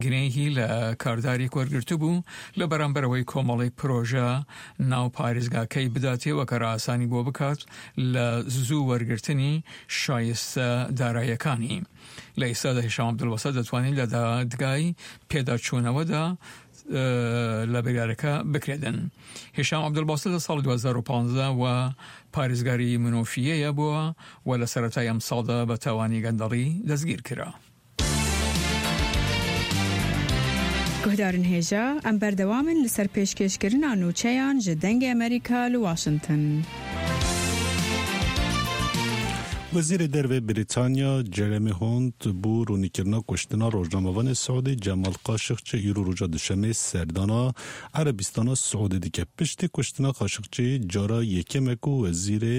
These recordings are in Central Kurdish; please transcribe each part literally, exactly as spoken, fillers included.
گرێهی لە کارداری وەرگرتو بوو لە بەرامبەرەوەی کۆمەڵی پرۆژە ناو پارێزگاکەی بداتێەوە کە ڕاسانی بۆ بکات لە زوو وەرگرتنی شایستە داراییەکانی. لە ئێستادا هیشام عەبدولباسط دەتوانێت لە دادگای پێداچوونەوەدا لە بریارەکە بکرێدن. هیشام عەبدولباسط لە ساڵی دوو هەزار و پانزدە و پارێزگاری منۆفیەیە بووە و لە سەرەتای ئەم ساڵدا بە تاوانی گەندەڵی دەستگیر کرا. گهدارن هێژە ئەم بەردەوامن لەسەر پێشکەشکردنا نوچەیان ji dengê Amerîka li Washington. وزیر derve Britanya Jeremy Hunt bû rûnîkirina kuştina Rojnamevanê Siûdî Cemal Kaşıkçı îro roja duşemê serdana Erebistana Siûdî dike. Piştî kuştina Kaşıkçı cara yekeme ku wezîrê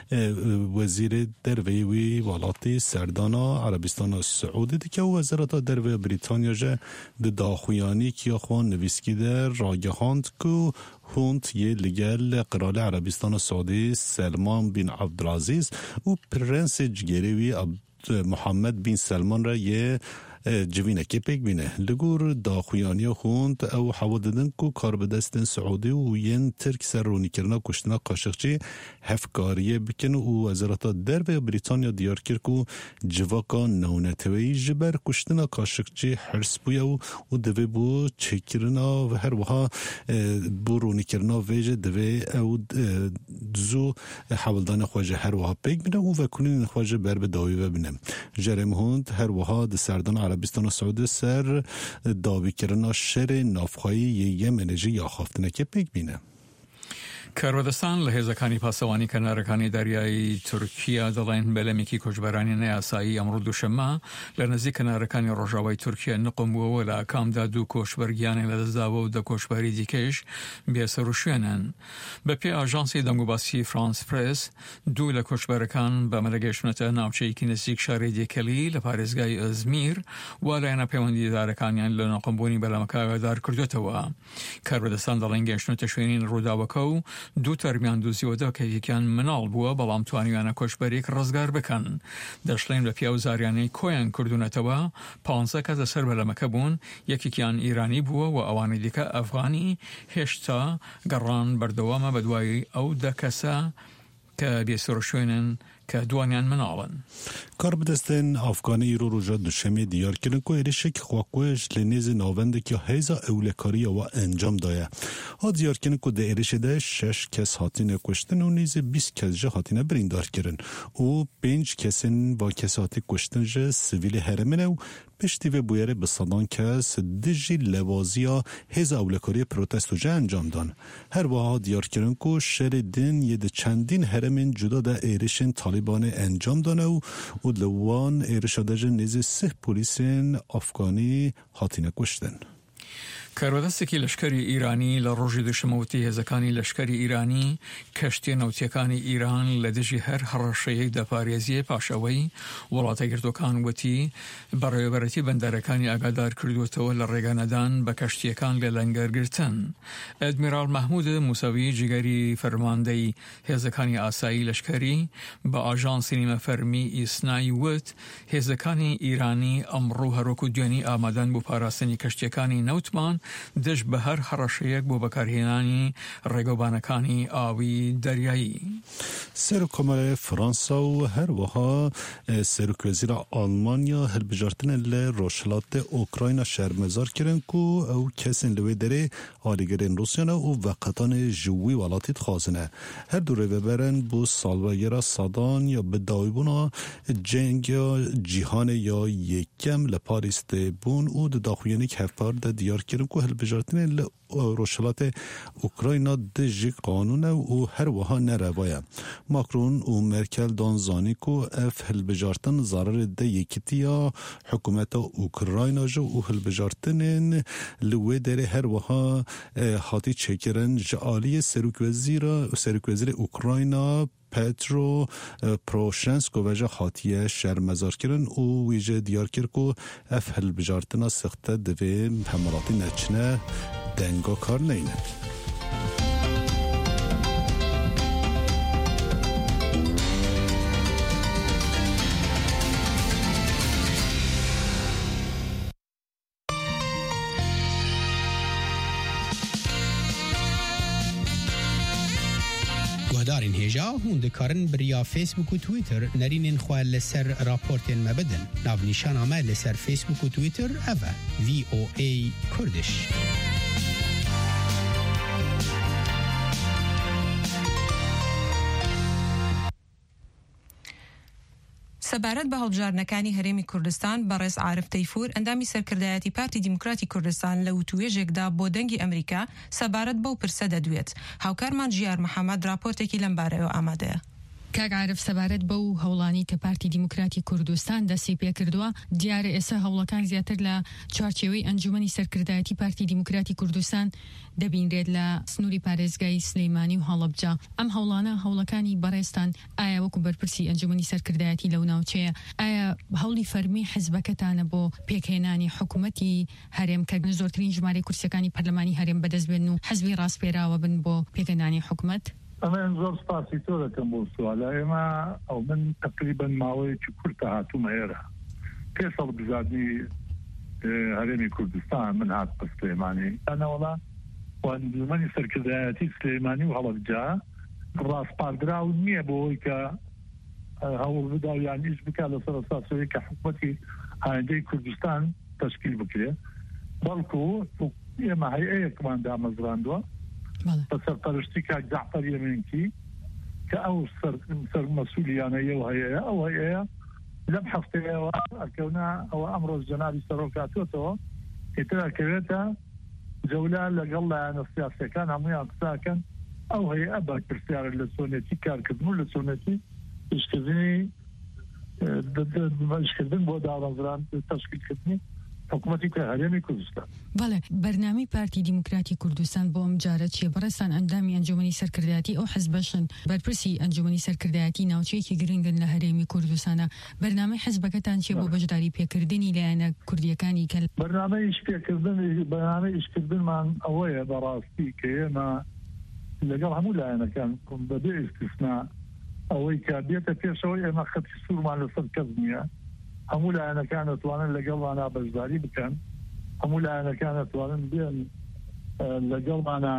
wezîrê derveyê wî welatî serdana Erebistana Siûdî dike û Wezareta Derve Britanya ji di daxuyanîkiya xwe nivîskî de ragihand ku Hunt yê li gel Qiralê Erebistana Siûdî Selman bin Abdulaziz û Prensê Cigêrê wî Muhammed bin Selman re yê civînekê pêk bîne. Li gor daxuyaniya Hunt ew hewa didin ku karbidestên Siûdî û yên Tirk ser rûnîkirina kuştina Kaşıkçı hevkariyê bikin û Wezareta Derve Britanya diyar kir ku civaka newnetiveyî ji ber kuştina Kaşıkçı hirs bûye û divê bû çêkirina ve her wiha bû rûnîkirina vê jî divê ew zû hewildana xwe ji her wiha pêk bîne û vekulînên xwe ji ber bi dawî ve bîne. Jeremy Hunt her wiha di serdana Erebistana Siûdî ser dawîkirina şerê navxwayî yê Yemenê jî ya xaftinekê pêk bîne. کارۆدەستان لە هێزەکانی پاسەوانی کەنارەکانی دەریایی تورکیا دەڵێن بەلەمێکی کۆچبەرانی نەیاسایی ئەمڕۆ دووشەممە لە نزیک کەنارەکانی ڕۆژاوای تورکیا نقم بووەوە لە کامدا دوو کۆچبەرگیانێک لەدەستداوە و دە کۆچبەری دیکەش بێسەر و شوێنن. بە پێی ئاژانسی دەنگوباسی فرانس پرس دوو لە کۆچبەرەکان بە مەلەگەشتونەتە ناوچەیەکی نزیک شاری دێکەلی لە پارێزگای ئەزمیر و لایەنە پەیوەندیدارەکانیان لە نەقمبوونی بەلەمەکە ئاگادار کردوێتەوە. کارۆدەستان دەڵێن گەشتنەتە شوێنین ڕووداوەکە و دوو تەرمیان دۆزیوەدا کە یەکیان مناڵ بووە بەڵام توانیویانە کۆچبەرێک ڕزگار بکەن. دەشڵێن بە پیا و زاریانەی کۆیان کردوونەتەوە پانزە کەس لەسەر بەلەمەکە بوون، یەکێکیان ئیرانی بووە و ئەوانەی دیکە ئەفغانی هێشتا گەڕان بەردەوامە بە دوای ئەو دە کەسە کە بێسەر شوێنن کە دوانیان مناڵن. کاربدەستên Afganî îro roja duşemê diyar kirin ku êrişekî xwekweş li nêzê navendekî hêza ewlekariya we encam daye. Ha diyar kirin ku di êrişê de şeş kes hatine kuştin û nêzê bîst kes ji hatine birîndar kirin û pênc kesên vakesî hatî kuştin ji sivîlê herêmin ew piştî vê bûyerê bi sedan kes di jî levaziya hêza ewlekariyê protesto ji encam dan. Her wiha diyar kirin ku şerê din yê di çendîn herêmên cuda de êrişên Talibanê encam dane û û li wan êrişa de ji nêzê sih polîsên Afganî hatine kuştin. کارۆدەستێکی لەشکری ئیرانی لە ڕۆژی دووشەمەوتی هێزەکانی لەشکری ئیرانی کەشتیە نەوتیەکانی ئیران لە دژی هەر هەڕەشەیەک دەپارێزیە پاشەوەی وڵاتە گرتوەکان وتی بەڕێوەبەرەتی بەندەرەکانی ئاگادار کردوێتەوە لە ڕێگانەدان بە کەشتیەکان لە لەنگەرگرتن. ئەدمیرال مەحمود موسەوی جگەری فەرماندەی هێزەکانی ئاسایی لەشکری بە ئاژانسی نیمەفەرمی ئیسنای وت هێزەکانی ئیرانی ئەمڕۆ هەرۆک و دوێنی ئامادەن بۆ پاراستنی کەشتیەکانی نەوتمان دش بە هەر هەڕەشەیەک بۆ بەکارهێنانی ڕێگەبانەکانی ئاوی دەریایی. سەرۆکۆمەرە فرانسا و هەروەها سەرۆکوەزیرە ئالمانیا هەڵبژارتنە لە ڕۆژهەڵاتە ئۆکراینە شەرمەزار kirin ku ew kesên li wê derê alîgerên Rusyana û veqetanê ji wî welatî dixwazine. Her du rêveberin bû salvegera sadan ya bi dawîbûna cenga cîhanê ya yekem li Parîsê bûn û di daxuyanîk hevpar de diyar kirin ku hilbijartinê li Rojhilatê Ukrayna di jî qanûn e û her wiha nerevaya. Macron û Merkel dan zanî ku ev hilbijartin zararê de yekîtiya hikûmeta Ukrayna ji û hilbijartinên li wê derê her wiha hatî çêkirin ji aliyê serokvezîra serokvezîrê Ukrayna Petro Poroshenko ve hatiye şermezar kirin û wî jê diyar kir ku ev hilbijartina sixte divê hemalatî neçine denga kar neyne. گهدارین هجا هون دکارن بریا فیسبوک و تویتر نرینین خواه لسر راپورتین مبدن ناو نیشان آمه لسر فیسبوک و تویتر اوه وی او ای کردش. سەبارەت بە هەڵبژاردنەکانی هەرێمی کوردستان بەڕێز عارف تەیفور ئەندامی سەرکردایەتی پارتی دیموکراتی کوردستان لە وتوێژێکدا بۆ دەنگی ئەمریکا سەبارەت بەو پرسە دەدوێت. هاوکارمان ژیار محەممەد راپۆرتێکی لەم بارەیەوە ئامادەیە. کاک عارف سەبارەت بەو هەوڵانی کە پارتی دیموکراتی کوردستان دەستی پێ کردووە دیارە ئێستا هەوڵەکان زیاتر لە چوارچێوەی ئەنجومەنی سەرکردایەتی پارتی دیموکراتی کوردستان دەبینرێت لە سنووری پارێزگای سلەیمانی و هەڵەبجە. ئەم هەوڵانە هەوڵەکانی بەڕێستان ئایا وەکو بەرپرسی ئەنجومەنی سەرکردایەتی لەو ناوچەیە ئایا هەوڵی فەرمی حیزبەکەتانە بۆ پێکهێنانی حکوومەتی هەرێم کە زۆرترین ژمارەی کورسیەکانی پەرلەمانی هەرێم بەدەست بێن و حەزبی ڕاستپێراوە بن بۆ پێکهێنانی حکوومەت؟ ئەمە زۆر سپاسی تۆ دەکەم بۆ سوالە. ئێمە ئەو من تقریبا ماوەیەکی کورتە هاتوومە ئێرە پێش هەڵبژاردننی هەرێمی کوردستان من هات بە سلەیمانی ئەنەوەڵا ئەنجومەنی سەرکردایەتی سلەیمانی و هەڵەبجە ڕاستپاردراو نییە بۆەوەی کە هەوڵ بدا یان ئیش بکات لەسەر ئەساسەوەی کە حکوومەتی ئایندەی کوردستان تەشکیل بکرێت، بەڵکو ئێمە هەیئەیەکمان دامەزراندووە بە سەرپەرشتی کاک جەعفەر یەمێنکی کە ئەو سەر مەسئولیانەیە و هەیەیە ئەو هەیەیە لەم هەفتەیەوە ئەکەونا ئەوە ئەمڕۆژ جەنابی سەرۆکاتۆتەوە ئیتر ئەکەوێتە جەولە لەگەڵ لایەنە سیاسیەکان هەموویان قساکەن ئەو هەیە بە پرسیارە لە چۆنێتی کارکردن و لە چۆنێتی ئیشکردنی ئیشکردن بۆ داوەزران تەشکیلکردنی حکوومەتی هەرێمی کوردستان. بەڵێ بەرنامەی پارتی دیموکراتی کوردستان بۆ ئەم جارە چیە؟ بەڕێستان ئەندامی ئەنجومەنی سەرکردایەتی ئەو حیزبەشن بەرپرسی ئەنجومەنی سەرکردایەتی ناوچەیەکی گرنگن لە هەرێمی کوردستانە. بەرنامەی حیزبەکەتان چیە بۆ بەشداری پێکردنی لایەنە کوردیەکانی کە بەرنامەی ئیش پێکردن بەرنامەی ئیشکردنمان ئەوەیە بەڕاستی کە ئێمە لەگەڵ هەموو لایەنەکان بەبێ ئیستیسنا ئەوەی کە بێتە پێشەوەی ئێمە خەتی سوورمان لەسەر کەس نییە. هەموو لایەنەکان دەتوانن لەگەڵمانە بەشداری بکەن، هەموو لایەنەکان دەتوانن بێن لەگەڵمانە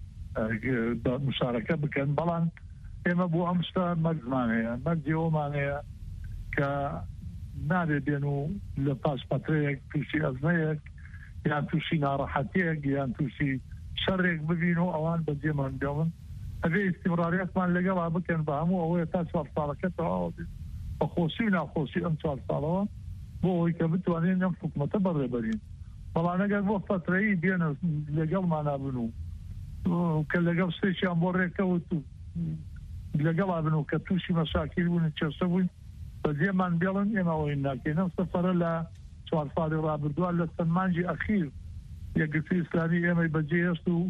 مشارەکە بکەن، بەڵام ئێمە بۆ ئەم شتە مەرجمان هەیە مەرجی ئەومان هەیە کە نابێ بێن و لە پاش پەترەیەک تووشی ئەزمەیەک یان تووشی ناڕەحەتیەک یان تووشی شەڕێک ببین و ئەوان بەجێمان بێون. ئەبێ ئیستیمڕاریەتمان لەگەڵا بکەن بە هەموو ئەوەیە تا چوار ساڵەکە تەواو بێت بەخۆشی و ناخۆشی ئەم چوار ساڵەوە بۆ ئەوەی کە بتوانین ئەم حکوومەتە بەڕێبەرین. بەڵام ئەگەر بۆ فترەیی بێنە لەگەڵمانە بن و کە لەگەڵ شتێکیان بۆ ڕێکەوت و لەگەڵا بن و کە تووشی مەشاکیل بوون چێشە بووین بەجێمان بێڵن ئێمە ئەوەی ناکەین. ئەم سەفەرە لە چوار ساڵی ڕابردووە لە سەرمانجی ئەخیر یەکگرتووی ئیسلامی ئێمەی بەجێ هێشت و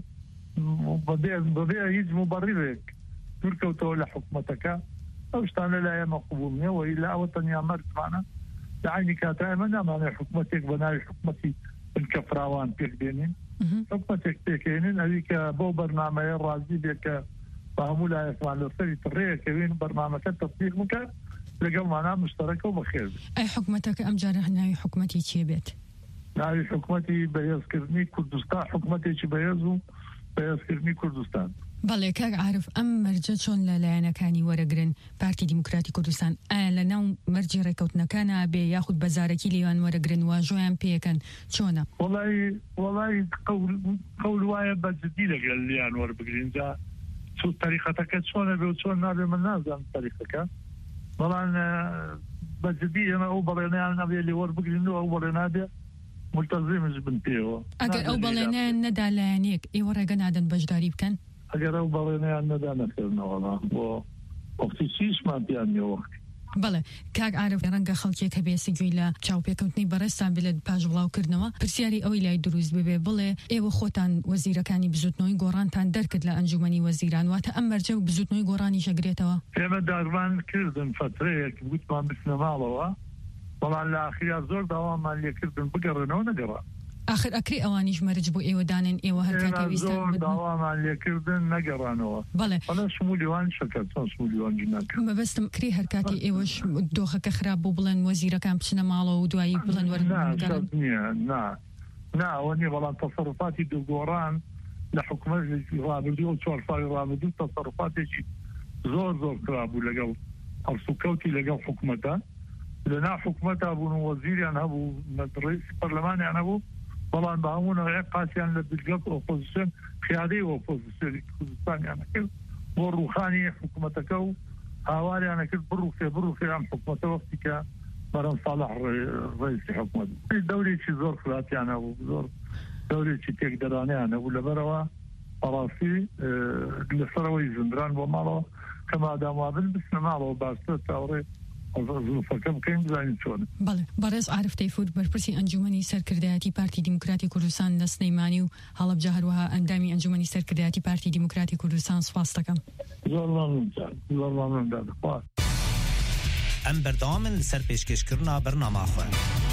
بەبێ هیچ مبەڕیرێک دوورکەوتەوە لە حکوومەتەکە. ئەو شتانە لە ئێمە قبوڵ نییە و لە ئەوە تەنیا مەرجمانە لە عینی کاتە ئێمە نامانێت حکوومەتێک بە ناوی حکوومەتی بنکە فراوان پێک دێنین، حکوومەتێک پێکێنین ئەوی کە بۆ بەرنامەیە ڕازی بێت کە بە هەموو لایەکمان لەسەری تڕێیەکەوین بەرنامەکە تەطبیق بکات لەگەڵمانە مشتەرەکە و بەخێر بێت. ئەی حکوومەتەکە ئەم جارە ناوی حکوومەتی چێ بێت؟ ناوی حکوومەتی بەهێزکردنی کوردستان، حکوومەتێکی بەهێز و بەهێزکردنی کوردستان. بەڵێ کاک عارف ئەم مەرجە چۆن لە لایەنەکانی وەرەگرن پارتی دیموکراتی کوردستان ئایا لە ناو مەرجی ڕێکەوتنەکانە بێ یاخود بەزارەکی لێوان وەرەگرن واژۆیان پێیەکەن چۆنە؟ وەڵی وەڵی قەول وایە بەجددی لەگەڵ لیان وەربگرین جا تاریخەتەکە چۆنە بێ و چۆن نابێ من نازانم تاریخەکە، بەڵام بەجددی ئێمە ئەو بەڵێنیان نەبێ لێ وەربگرین و ئەو بەڵێنا بێ ملتەزیمش بن پێوە. ئەگەر ئەو بەڵێنیان نەدا لایەنێک ئێوە ڕێگە نادەن بەشداری بکەن؟ ئەگەر ئەو بەڵێنیان نەدا نەکردنەوەڵا بۆ وەختی چیشمان پیان نیوەختی. بەڵێ کاک عارف ڕەنگە خەڵکێک هەبێ سگوێی لە چاوپێکەوتنی بەڕێستان بێت پاش بڵاوکردنەوە پرسیاری ئەوەی لای دروست ببێ بڵێ ئێوە خۆتان وەزیرەکانی بزوتنەوەی گۆڕانتان دەرکرد لە ئەنجومەنی وەزیران، واتە ئەم مەرجە و بزوتنەوەی گۆڕانی شەگرێتەوە؟ ئێمە داروان کردن فترەیەک گوتمان بچنە ماڵەوە، بەڵام لە ئاخریا زۆر داوامان لێکردن بگەڕێنەوە نەگەڕا. آخر ئەکری ئەوانیش مەرج بۆ ئێوە دانن ئێوە هەر کاتێویستان زۆر داوامان لێکردن نەگەڕانەوە. بەڵێ بەڵێ شمولیوان شەکەت چۆن شمولیوان جناکە مەبەستم کری هەر کاتی ئێوەش دۆخەکە خراپ بۆ بڵێن وەزیرەکان بچنە ماڵەوە و دوایی بڵێن وەرگەڕن نییە نا نا ئەوە نییە، بەڵام تەسەڕوفاتی دوگۆڕان لە حکوومەت ڕابردوو و چوار ساڵی ڕابردوو تەسەڕوفاتێکی زۆر زۆر کرابوو لەگەڵ هەڵسوکەوتی لەگەڵ حکوومەتە لەنا حکوومەتا بوون و وەزیریان هەبوو ڕئیس پەرلەمانیان هەبوو بەڵام بە هەموو قاسیان لە دژگەڵ ئۆپۆزیسیۆن قیادەی ئۆپۆزیسیۆنی کوردستانیان کرد بۆ ڕوخانی حکوومەتەکە و هاواریانە کرد بڕوخێ بڕوخێ ئەم حکوومەتە وەختی کە بەرەم ساڵح ڕئیسی حکوومەت دەورێکی زۆر خراپیانە بوو زۆر دەورێکی تێکدەرانیانە بوو لەبەرەوە بەڕاستی لەسەرەوەی زندران بۆ ماڵەوە کە ماداموابن بچنە ماڵەوە باشتر چاوەڕێ زلفەکە بکەین بزانین چۆن. بەڵێ بەڕێز عارف تەیفور بەرپرسی ئەنجومەنی سەرکردایەتی پارتی دیموکراتی کوردستان لە سلەیمانی و هەڵەبجە هەروەها ئەندامی ئەنجومەنی سەرکردایەتی پارتی دیموکراتی کوردستان سوپاس دەکەم. زۆر مەمنون زۆر مەمنون دادخواست. ئەم بەردەوامن لەسەر پێشکەشکردنا بەرنامە خۆ.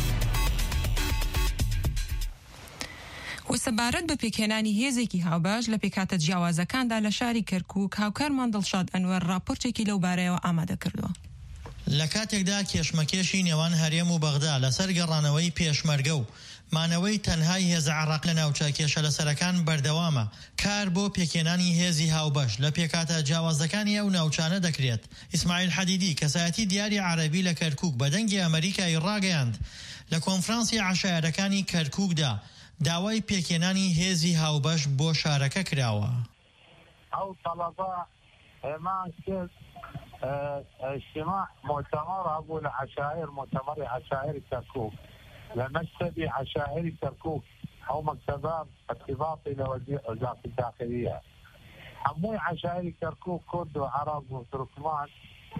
و سەبارەت بە پێکهێنانی هێزێکی هاوبەش لە پێکاتە جیاوازەکاندا لە شاری کەرکووک هاوکارمان دڵشاد ئەنوەر راپۆرتێکی لەو بارەیەوە ئامادە کردووە. لە کاتێکدا کێشمەکێشی نێوان هەرێم و بەغدا لەسەر گەڕانەوەی پێشمەرگە و مانەوەی تەنهای هێز عراق لە ناوچە کێشە لەسەرەکان بەردەوامە کار بۆ پێکێنانی هێزی هاوبەش لە پێکاتە جیاوازەکانی ئەو ناوچانە دەکرێت. ئیسماعیل حەدیدی کەسایەتی دیاری عەرەبی لە کەرکووک بە دەنگی ئەمریکای ڕاگەیاند لە کۆنفرانسی عەشایەرەکانی کەرکووکدا داوای پێکێنانی هێزی هاوبەش بۆ شارەکە کراوە. ئەو تەڵەبە ئێمان کرد اجتماع مؤتمر أبو العشائر مؤتمر عشائر كركوك لمكتب عشائر كركوك أو مكتبات ارتباطي لوزارة الداخلية حموي عشائر كركوك كرد وعرب وتركمان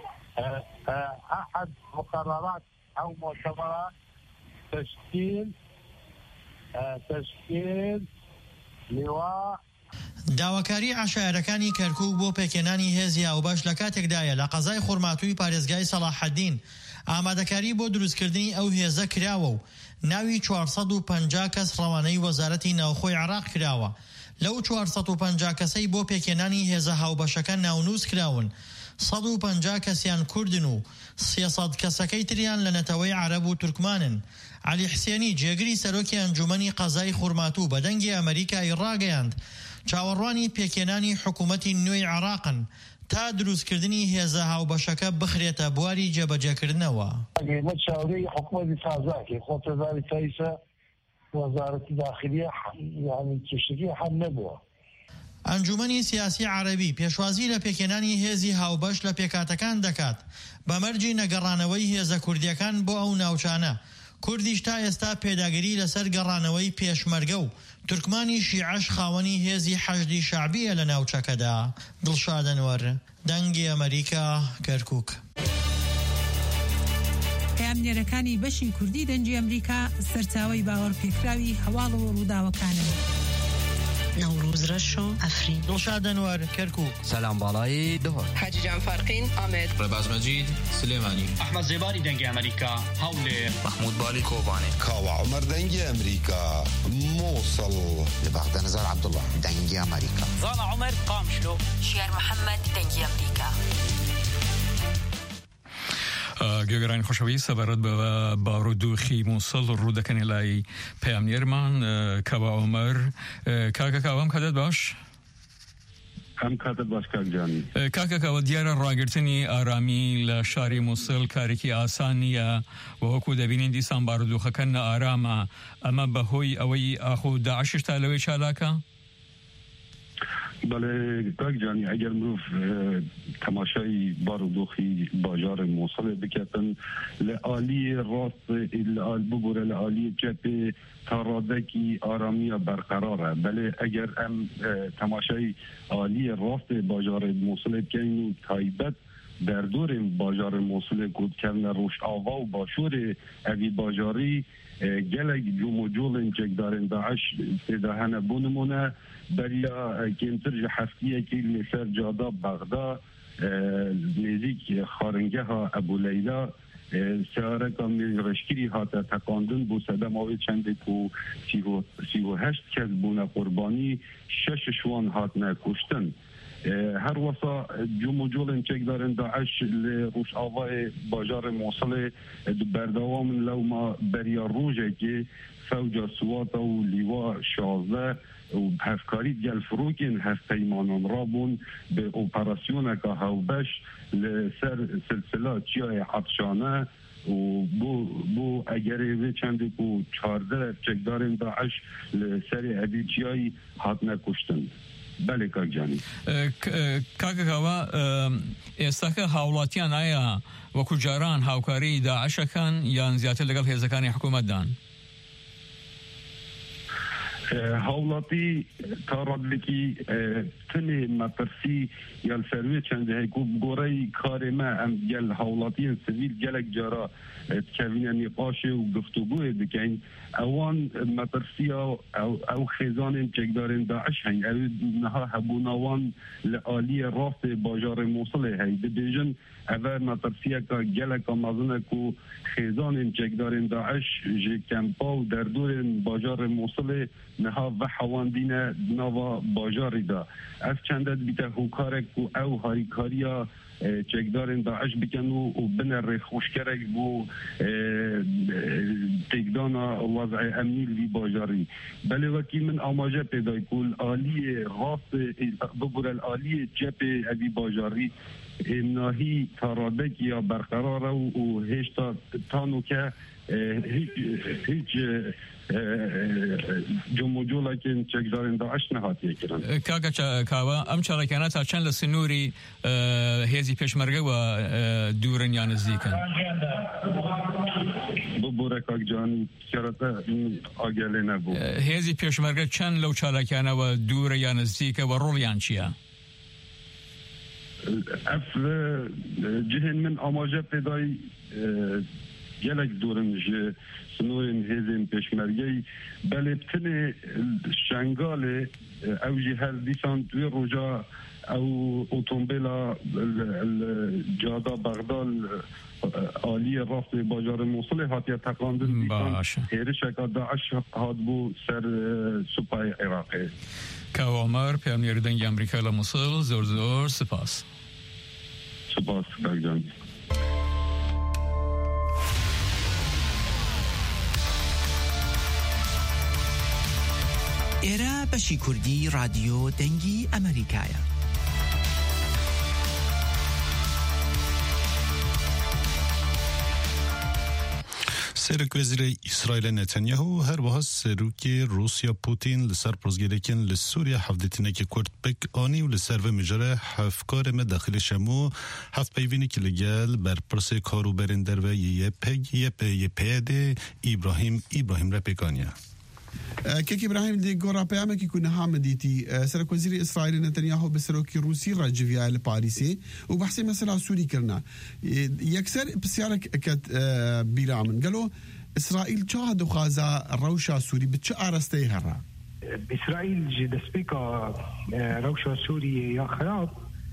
أحد مقررات أو مؤتمرات تشكيل تشكيل لواء داواکاری عشایرەکانی کەرکووک بۆ پێکێنانی هێزی هاوبەش لە کاتێکدایە لە قەزای خوڕماتووی پارێزگای سەلاحەدین ئامادەکاری بۆ دروستکردنی ئەو هێزە کراوە و ناوی چوارسەد و پەنجا کەس ڕەوانەی وەزارەتی ناوخۆی عێراق کراوە. لەو چوارسەد و پەنجا کەسەی بۆ پێکێنانی هێزە هاوبەشەکە ناونووس کراون. سەد و پەنجا کەسیان کوردن و سێسەد کەسەکەی تریان لە نەتەوەی عەرەب و تورکمانن. عەلی حسێنی جێگری سەرۆکی ئەنجومەنی قەزای خوڕماتوو بە دەنگی ئەمریکای ڕاگەیاند چاوەڕوانی پێکێنانی حکوومەتی نوێی عێراقن تا دروستکردنی هێزە هاوبەشەکە بخرێتە بواری جێبەجێکردنەوە. ئەمە چاوەڕێی حکوومەتی تازاکێ خۆتەزاری تایسە وەزارەتی داخلیە یعنی کێشەکەی هەم نەبووە. ئەنجومەنی سیاسی عەرەبی پێشوازی لە پێکێنانی هێزی هاوبەش لە پێکاتەکان دەکات بە مەرجی نەگەڕانەوەی هێزە کوردیەکان بۆ ئەو ناوچانە. کوردیش تا ئێستا پێداگیری لەسەر گەڕانەوەی پێشمەرگە و تورکمانی شیعەش خاوەنی هێزی حەشدی شعبیە لە ناوچەکەدا. دڵشاد ئەنوەر دەنگی ئەمریکا کەرکووک. پەیامنێرەکانی بەشی کوردی دەنگی ئەمریکا سەرچاوەی باوەڕ پێکراوی هەواڵەوە ڕووداوەکانن. نوروز رشو افرین. دڵشاد ئەنوەر کەرکووک. سلام باڵایی دهۆر. حاجی جان فارقین ئامێد. ڕێباز مەجید سلێمانی. ئەحمەد زێباری دەنگی ئەمریکا هەولێر. محمود بالی کۆبانێ. کاوە عومەر دەنگی ئەمریکا مووسڵ. لبەغدە نەزار عەبدوڵڵا دەنگی ئەمریکا. زانا عومەر قامشلۆ. شێر محەممەد دەنگی ئەمریکا. گوێگەرانی خۆشەویست سەبارەت بە بارودۆخی مووسڵ ڕوودەکەنی لای پەیامنێرمان کاوە عومەر. کاکە کاوەم کاتت باش؟ ئەم کاتە باش کاکجانی. کاکە کاوە دیارە ڕاگررتنی ئارامی لە شاری مووسڵ کارێکی ئاسان نییە و وەکو دەبینین دیسان بارودۆخەکە نەئارامە. ئەمە بەهۆی ئەوەی ئاخۆ داعشش تا لەوەی چالاکە؟ بله کاکجانی اگر مرۆڤ تەماشای بارودۆخی باژار مووسڵێ بکەن لە ئالی ڕاست ببوورە لە ئالی چەپێ تا ڕادێکی ئارامیە بەرقەرارە. بەلێ ئەگەر ئەم تەماشای ئالی ڕاست باژار مووسڵێ بکەین و تایبەت دەردۆرێن باژار مووسڵێ کۆدکردنە ڕۆژئاوا و باشوورێ ئەوی باژاری gelek cumhurculên çekdarên Daeş têda hene bû nimûne beriya kêmtir ji heftiyekî li ser cada Bexda nêzik xaringeha Ebu Leyla seareka mêjreşkirî hate teqandin bû sedem avê çendê ku sî û heşt kes bûne qurbanî şeş wan hatine kuştin. هر وسا جمو جولن چک دارن داعش لروش آوای باجار موصل بردوام لو ما بریا روژه که فوج سواتا و لیوا شازده و هفکاری گل فروکین هف پیمانان رابون به اپراسیون که هاوبش لسر سلسله چیای عطشانه و بو بو اگر وی چند کو چهارده چکدارن داعش لسر ابی چیای حد نکشتن. بله کاک جانی کاک کاوا ئێستا کە هاوڵاتیان ئایا وەکو جاران هاوکاری داعشەکان یان زیاتر لەگەڵ هێزەکانی حکوومەتدان؟ هاوڵاتی تاڕادێکی تنێ مەترسی یان سەروێ چەندە هەیکو گۆڕەی کارێمە ئەم گەل هاوڵاتیان سڤیل gelek جارا تکەوینە نێقاشێ و گفتوگوێ دکەین ئەوان مەترسیە ئەو خێزانên çekdarên داعش هەین ئەو نەها هەبووناوان لە ئالیە ڕاستێ باژارê Mosulê هەی dibêjin ev مەترسیەکە geleka mezin ku خێزانên çekdarên داعش ji kempa û derdorên bajarê Mosulê niha ve hewandîne nava bajarî da ev çende dibîte hûkarek ku ew harîkariya çekdarên داعش bikin û bine rêxweşkerek bû têkdana wezî emnî vî bajarî belê wekî min amaje pêdayî ku aliyê rastê bibûre aliyê cepê evî bajarî nahî taradekiya berqerar e û hêşta tanûke hiç جموجولکن چکدارن داعش نهاتیه کرن کاکا کاوا ام چالاکانات چند لسنوری هێزی پێشمەرگە و دوورن یان نزیکن ببوره کاک جانی کرده آگله نبود هێزی پێشمەرگە چەند لەو چالاکانەوە دوورە یان نزیکە و ڕۆڵیان چییە؟ اف جهن من آماجه پیدای gelek durin ji snorên hêzên pêşmergeyî belêbtinê şengalê ew jî her dîsan duê roja ew otomobêla cada Bexdal aliyê rastê bajarê Mosulê hatiye teqandin dîsan hêrişeka Daeş hat bû ser supayê Iraqê. Kawa Omar peyamnêrê dengê Amerîka li Mosul zor zor spas. Spas Kagcan. ئێرە بەشی کوردی رادیۆ دەنگی ئەمریکایە. سرک وزیر اسرائیل نتانیاهو هر وها سروکی روسیا پوتین لسر پرزگیرکن لسوریا حفظتینه که کرد بک آنی و لسر و مجره حفکار ما داخل شمو حفظ پیوینی که لگل بر پرس کارو برندر و یه پگ یه پی پیده ابراهیم ابراهیم را پکانیا كيك إبراهيم دي قرا بيامك يكون هامديتي سرك وزير إسرائيل نتنياهو بسروكي روسي رجفيا لباريسي وبحثي مثلا سوري كرنا يكسر بسيارك كت بيرامن قالوا إسرائيل شاهد خازا روشا سوري بتش أرستي هرا بإسرائيل جد سبيكا روشا سوري يا خراب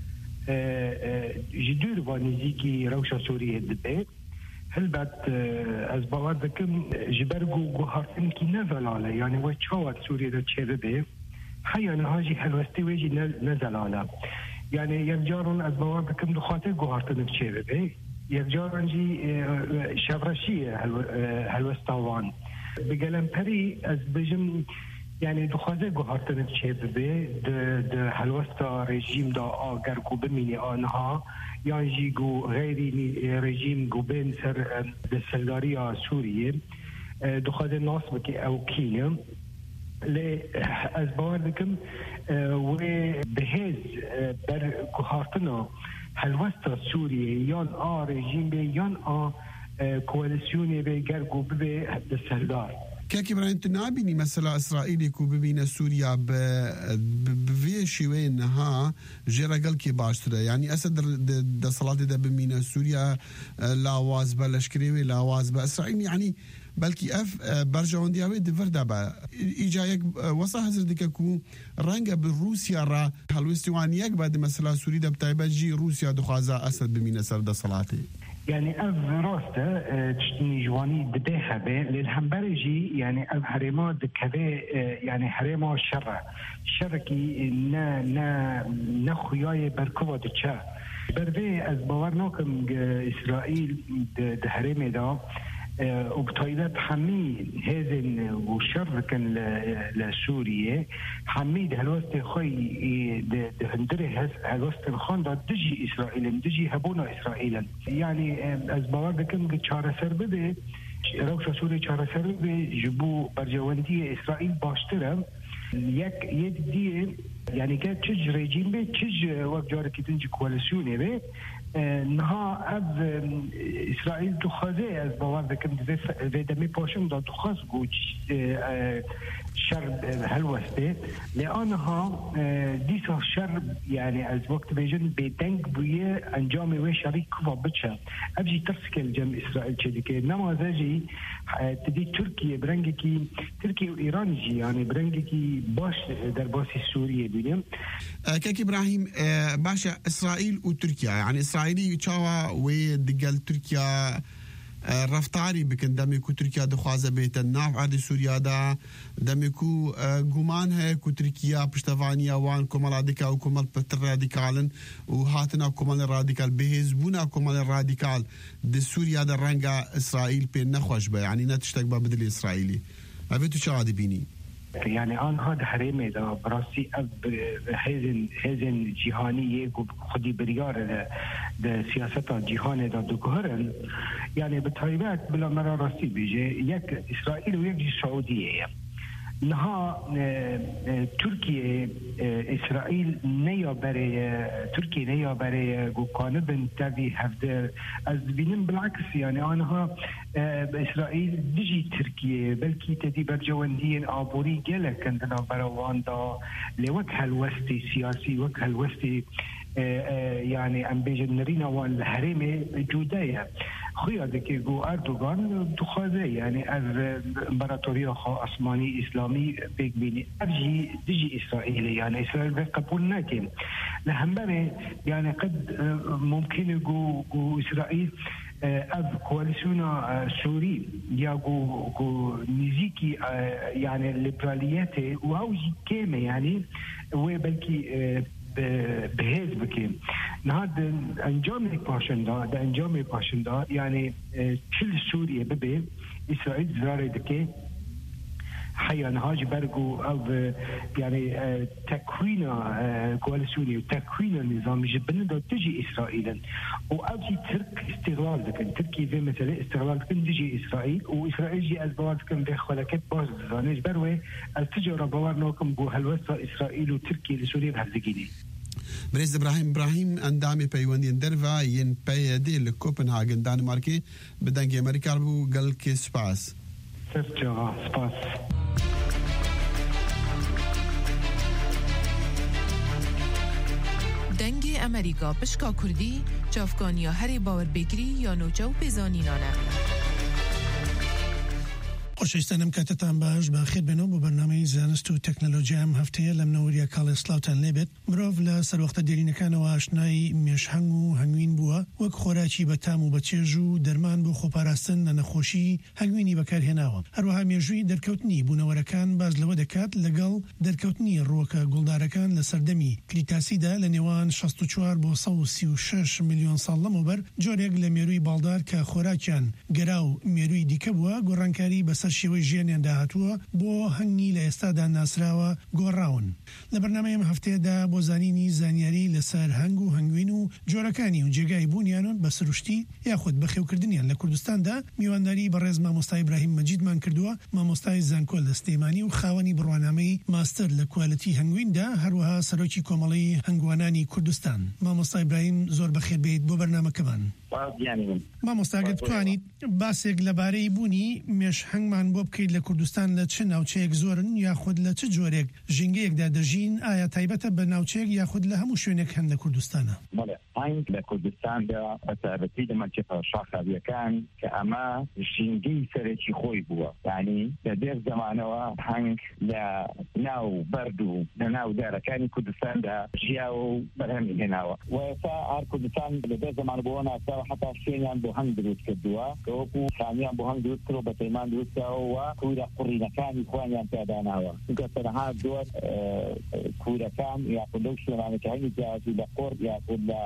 جدور بانيزيكي روشا سوري هدبه هل بعد از باور دکم جبرگو گوهارتن کی نزلاله یعنی و چهار سوریه دا چه به حیانه هاجی هلوستی ویجی نزلاله یعنی یک جارون از باور دکم دو خاطر گوهارتن چه به یک جارون جی شفرشیه هلوستاوان بگلم پری از بجم یعنی دو خاطر گوهارتن چه به ده هلوستا رژیم دا آگر کو بمینی آنها یانجی گو غیری رژیم گو بین سر دستلداری سوریه دخواد ناس بکی او کینه لی از باور دکم و بهز بر گوهارتنا هلوستا سوریه یان آ رژیم بی یان آ کوالسیونی بی گرگو بی دستلدار كيك إبراهيم تنابيني مثلا إسرائيل كو ببين سوريا بفي وين ها جرقل كي باشتره يعني أسد دا صلاة دا بمين سوريا لاواز بلشكريوي لاواز بإسرائيل يعني بلكي أف برجعون دياوي دفر دابا إيجايك وصا هزر ديكا كو رنگا بروسيا را هلوستوانيك بعد مثلا سوريا دا بتايبا جي روسيا دخوازا أسد بمين سر دا صلاة يعني اف راسته تشتني جواني دبيها به للهمبرجي يعني اف هريما دكبه يعني هريما الشر شركي نا نا نخياي بركوة دتشا برده از باورناكم اسرائيل ده هريمه ده وبطيلات حميد هذن وشر كان لسوريا حميد هالوست خوي دهندره هالوست الخان دا دجي إسرائيل دجي هبونا إسرائيل يعني أزبار دكم كشارة سربده روشة سوريا شارة سربده جبو برجواندية إسرائيل باشترة يك يدي يعني كان تشج ريجيم به تشج وقت جارك تنجي كواليسيوني به نها اب اسرائيل دخازه از باور دکم دوی دمی پاشم دا دخاز گوچ شر هلوسته لانها دیسا شر يعني از وقت بيجن بيدنك بويه انجام و شريك كفا بتشا ابجي ترسكل جم اسرائيل كده نمازجي تدي تركيا برنجكي تركيا وايران جي يعني برنجكي باش در باسي سوريا بينهم كاك ابراهيم باشا اسرائيل وتركيا يعني اسرائيلي تشاوا ودقل تركيا رفتاری بکن دمیکو ترکیه دخوازه بیت ناف عرض سوریا دا دمیکو گمان ہے کو ترکیه پشتوانی وان کمال رادیکال و کمال پتر رادیکالن و هاتنا کمال رادیکال بهزبونا کمال رادیکال د سوریا دا رنگا اسرائیل پی نخوش به يعني نتشتك بدل اسرائیلی ابيتو شادي بيني يعني آن هذا حريمه دا براسي اب هزن هزن جهانيه خدي بريار ده سياسات جهان دا دكهرن يعني بتايبات بلا مرة راسي بيجي يك اسرائيل ويك السعوديه نها تركيا اسرائيل نيا بري تركيا نيا بري قانون تبي هفدر از بينم بالعكس يعني انها اسرائيل دجي تركيا بلكي تدي برجواندين عبوري جلك عندنا برواندا لوجه الوسطي سياسي وجه الوسطي يعني ام بيجنرينا والهرمه جودايه خويا دكي جو اردوغان دخازه يعني از امبراطوريه عثماني اسلامي بيك بيني ارجي دجي اسرائيلي يعني اسرائيل قبول ناكن لهمبري يعني قد ممكن جو جو اسرائيل اب كواليسيونا سوري يا جو جو نيزيكي يعني الليبراليات وهوجي كيمه يعني وبلكي بهز بكين نهاد انجامي باشن دا دا انجامي باشن دا يعني كل سوريا ببي اسرائيل زراري دكي حيا نهاج برغو او يعني تكوين كواليسيوني وتكوين النظام جبن دا تجي اسرائيل واجي ترك استغلال دكن تركي في مثلا استغلال دكن تجي اسرائيل واسرائيل جي ازبوات كم بخلكت باز زانيش بروي التجاره بوارناكم جو هلوسا اسرائيل وتركيا لسوريا بهزقيني بريز ابراهيم ابراهيم اندامي بيوندين درفا ين بيدي لكوبنهاجن دنماركي بدنجي امريكا بو قال كي سباس سبجا سباس دنگی امریکا پشکا کردی جافگانیا هری باور بگری یا نوچو بزانینانه خۆشەویستانم کاتتان باش بەخێر بێنەوە بۆ بەرنامەی زانست و تەکنەلۆژیا ئەم هەفتەیە لەم نەوەریە کاڵێ سلااوتان لێبێت مرۆڤ لە سەروەختە دێرینەکانەوە ئاشنای مێشهەنگ و هەنگوین بووە وەک خۆراکی بەتام و بەچێژ و دەرمان بۆ خۆپاراستن لە نەخۆشی هەنگوینی بەکارهێناوە هەروەها مێژووی دەرکەوتنی بوونەوەرەکان باز لەوە دەکات لەگەڵ دەرکەوتنی ڕووەکە گوڵدارەکان لە سەردەمی کریتاسیدا لە نێوان شەست و چوار بۆ سەد و سی و شەش ملیۆن ساڵ لەمەوبەر جۆرێک لە مێرووی باڵدار کە خۆراکیان گەرا و مێرووی دیکە بووە گۆڕانکاری بەسەر شێوەی ژیانیان داهاتووە بۆ هەنگی لە ئێستادا ناسراوە گۆڕاون لە بەرنامەی ئەم هەفتەیەدا بۆ زانینی زانیاری لەسەر هەنگ و هەنگوین و جۆرەکانی و جێگای بوونیانن بە سروشتی یاخود بەخێوکردنیان لە کوردستاندا میوانداری بەڕێز مامۆستای ئیبراهیم مەجیدمان کردووە مامۆستای زانکۆل لە سلێمانی و خاوەنی بڕوانامەی ماستەر لە کوالەتی هەنگویندا هەروەها سەرۆکی کۆمەڵی هەنگوانانی کوردستان مامۆستا ئیبراهیم زۆر بەخێر بێیت بۆ بەرنامەکەمان مامۆستاگەر بتوانیت باسێک لەبارەی بوونی مێشهەنگمان بۆ بکەیت لە کوردستان لە چ ناوچەیەک زۆرن یاخود لە چ جۆرێک ژینگەیەکدا دەژین ئایا تایبەتە بە ناوچەیەک یاخود لە هەموو شوێنێک هەن لە کوردستانە هەنگ لە کوردستاندا بەتایبەتی لە مەنچێتە شاخاویەکان کە ئەمە ژینگەی سەرێکی خۆی بووە یعنی لە دێر زەمانەوە هەنگ لە ناو بەرد و لە ناو دارەکانی کوردستاندا ژیاوە و بەرهەمی هێناوە و ئێستا هەر کوردستان لە دێر زەمانە بۆ ناسا حتا شوێنیان بۆ هەنگ دروست کردووە کەوەکو خانیان بۆ هەنگ دروست کرد بە پەیمان دروستکراوە کوورە قوڕینەکانی خۆیان پیاداناوە چونکە تەنها زۆر کوورەکان یاخود لەو شوێنانە کە هەنگی جیاوازی لە قوڕ یاخود لە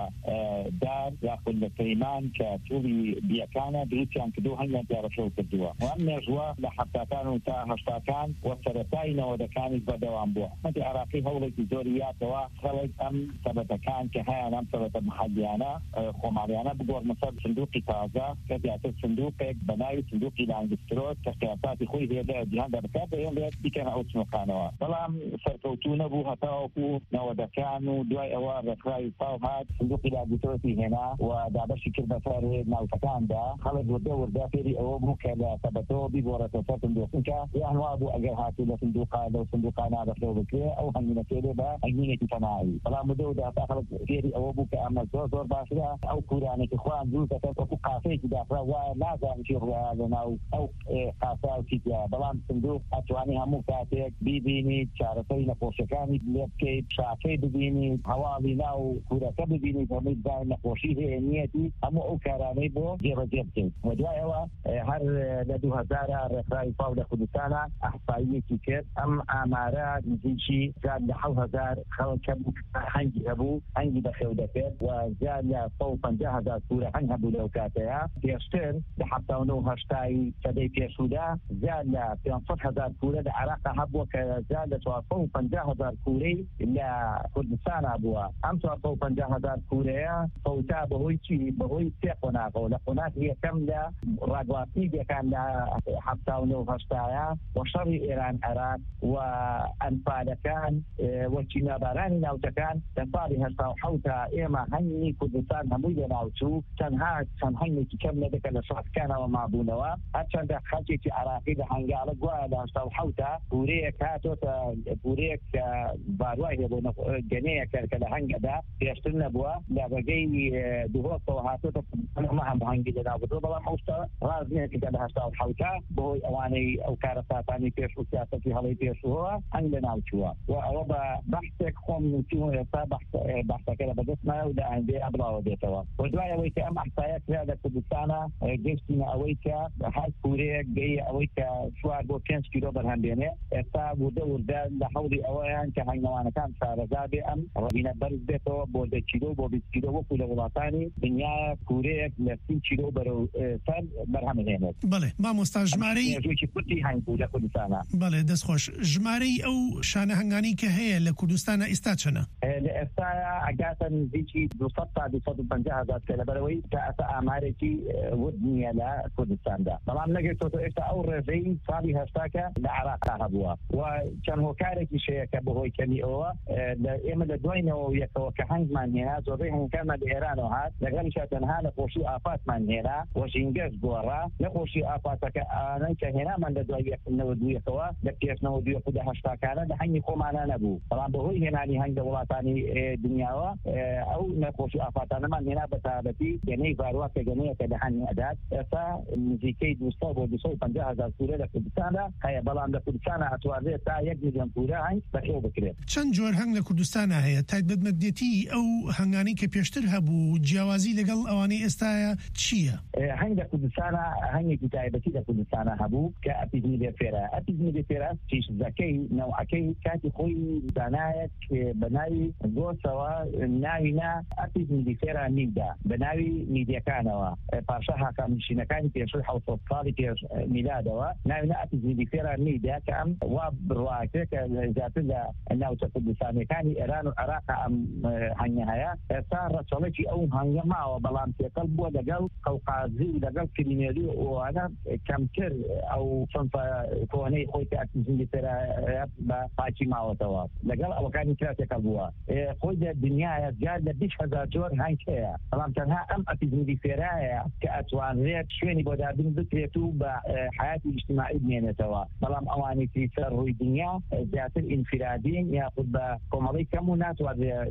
دار یاخود لە پەیمان کە توڵی بیەکانە دروستیان کردو هەنگیان پیاڕەشەو کردووە وان مێژوە لە حەفتاکان و تا هەشتاکان وە سەرەتای نەوەدەکانی بەردەوام بووە حکومەتی عێراقی هەوڵێکی زۆری یاتەوە خەڵک ئەم سەبەتەکان کە هەیەن ئەم سەبەتە محەلیانە خۆماڵیانە بگۆڕنە سەر سندوقی تازە کە زیاتر سندوقێک بە ناوی سندوقی لانگسترۆت کە سیاساتی خۆی هێدە جیهاندا بکاتەوە لێت بیکەنە ئەو چنووقانەوە بەڵام سەرکەوتوو نەبوو هەتاوەکو نەوەدەکان و دوای ئەوە ڕێکخراوی تاو هات سندوقی لانگسترۆتی هێنا و دابەشی کرد بەسەر ناوچەکاندا خەڵک وردە وردە فێری ئەوە بوو کە لە سەبەتەوە بیگۆڕێتەوە سەر سندوقینکە یان وا بوو ئەگەر هاتوو لە سندوقا لەو سندوقانە بەخێو بکرێ ئەو هەنگینەکە لێ بە هەنگینێکی تەناوی بەڵام مدە و داتا خەڵک فێری ئەوە بوو کە ئەمە زۆر زۆر باشرە ئەو کوورانێکی خۆیان دروست دەکەن وەکو قاسەیەکی داخرا وایە نازانم چی ڕوایە لەناو ئەو قاسا و چیتیا بەڵام سندوق ئەتوانی هەموو کاتێک بیبینیت چارەسەری نەخۆشیەکانی لێ بکەیت شاکەی ببینیت هەواڵی ناو کوورەکە ببینیت هەمووی بزانیت نەخۆشی هەیە نیەتی هەموو ئەو کارانەی بۆ جێبەجێ بکەیت و دوایەوە هەر لە دوو هەزار ڕێکخراوی پاو لە کوردستانە ئەحساییەکی کرد ئەم ئامارە نزیکی زیاد لە حەوت هەزار خەڵک هەنگی هەبوو هەنگی بەخێو دەکرد و زیاد لە سەد و پەنجا هەزار کوورە هەنگ هەبوو لەو کاتەیە پێشتر لە حەفتا و نۆ هەشتای سەدەی پێشوودا زیاد لە پێنجسەد هەزار کوورە لە عێراقا هەبووە کە زیاد لە چوارسەد و پەنجا هەزار کوورەی لە کوردستانە بووە ئەم چوارسەد و پەنجا هەزار کوورەیە فەوتا بەهۆی چی بەهۆی سێ قۆناغەوە لە قۆناغی یەکەم لە ڕاگواستنیەکان لە حەفتا و نۆ هەشتایە و شەڕی ئێران عێراق و ئەنفالەکان وەکی نابارانی ناوچەکان لە ساڵی هەشتا و حەوتا ئێمە هەنگی کوردستان هەمووی لە ناوچوو تەنها چەند هەنگێکی کەم نەدەکە لە شەڕەکانەوە مابوونەوە هەرچەندە خەڵکێکی عێراقی لە هەنگاڵە گوایە لە هەشتا و حەوتا بورەیەک هاتۆتە بورەیەک کە باروای هێبوو گەنەیەکە کە لە هەنگەدا پێشتر نەبووە لە بەگەی دوهۆستەوە هاتۆتە ئەمە هەموو هەنگی لە ناوبردووە بەڵام ئەوشتا ڕاز نییە کە لە هەشتا و حەوتا بۆی ئەوانەی ئەو کارە ساتانی پێش و سیاسەتی هەڵی پێشووە هەنگ لە ناوچووە و ئەوە بە بەحسێک خۆم نووسیوە ئێستا بەحسەکە لە بەدەستمایە و لە ئایندەیە ئەبڵاوە دێتەوە و دوای ئەوەی کە ئەم ئەحسایە کرا لە کوردستانە گەشتینە ئەوەی کە هەر کوورەیەک گەی ئەوەی کە چوار بۆ پێنج کیلۆ بەرهەمبێنێ ئێستا وردە وردە لە هەوڵی ئەوەیان کە هەنگەوانەکان شارەزا بێ ئەم ڕەبینە بەرز بێتەوە بۆ دە کیلۆ بۆ بیست کیلۆ وەکو لە وڵاتانی دنیایە کوورەیەک لە سی کیلۆ بەرەو سەر بەرهەمهێنێت بەڵێ مامۆستا ژمارەی کوردی هەنگ بوو لە کوردستانە بەڵێ دەستخۆش ژمارەی ئەو شانە هەنگانی کە هەیە لە کوردستانە ئێستا چەنە لە ئێستاە ئەگاتە نزیکی دووسەد تا دووسەد و پەنجا هەزار کە لەبەرەوەی کە ئەستا ئامارێکی ورد نییە لە کوردستاندا بەڵام نەگەێتەوە ئێستا ئەو ڕێژەی ساڵی هەشتاکە لە عێراقا هەبووە و چەند هۆکارێکی شەیە کە بەهۆی کەمی ئەوە ئێمە لە دوایەوە یەکەوە کە هەنگمان هێنا زۆربەی هەنگەکانمان لە ئێرانەوە هات لەگەڵیشا تەنها نەخۆشی ئافاتمان هێنا وەژینگەش گۆڕا نەخۆشی ئافاتەکە ئانەی کە هێنامان لە دوای یەکەوە دوویەکەوە لە پێشنەوە دوویە خودە هەشتاکانە لە هەنگی خۆمانە نەبوو بەڵام بەهۆی هێنانی هەنگ لە وڵاتانی دنیاوە ئەو نەخۆشی ئافاتانەمان هێنا بە تابەتی گەنەی ڤاروە کە گەنەیەکە لە هەنگ ئەدات ئێستا نزیکەی دووسەد بۆ دووسەد و پەنجا هەزار کوورە لە کوردستاندا هەیە بەڵام لە کوردستانە ئەتوانرێت تا یەک میلیۆن کوورە هەنگ بەخێو بکرێت چەند جۆر هەنگ لە کوردستانە هەیە تایبەتمەندێتی ئەو هەنگانی کە پێشتر هەبوو جیاوازی لەگەڵ ئەوانەی ئێستاە چییە؟ هەنگ لە کوردستانە هەنگێکی تایبەتی لە کوردستانە هەبوو کە ئەپیزمیلێفێرە ئەپیزمیلێفێرە چیشزەکەی نەوعەکەی کاتی خۆی دانایەت بە ناوی گۆسەوە ناوینا ئەپیزمیلێفێرە میلدا بە ناوی میدیەکانەوە پاشا هاکامنشینەکانی پێشووی حەوت ساڵی پێش میلادەوە ناوینا ئەپیزمیلێفێرە میلدا کە ئەم وا بڕواکرێت کە زیاتر لە ناوچە کوردستانیەکانی ئێران و عێراق ئەم هەنگە هەیە ئێستا ڕەچەڵێکی ئەو هەنگە ماوە بەڵام تێکەڵ بووە لەگەڵ قەوقازی و لەگەڵ کریمێری ئەوانە کەمتر ئەو سنفە کۆنەی خۆی کە ئەپیزمیلێفێرە بە پاچی ماوەتەوە لەگەڵ ئەوەکانی ترا تێکەڵ بووە خۆی لە دنیاە زیاد لە بیست هەزار جۆر هەنگ هەیە بەڵام تەنها ئەم ئەپیزمیلێفێرایە کە ئەتوانرێت شوێنی بۆ دابین بکرێت و بە حیاتی اجتماعی بمێنێتەوە بەڵام ئەوانی تریتر ڕووی دنیا زیاتر ئینفرادین یاخود بە کۆمەڵی کەم و ناتوانێت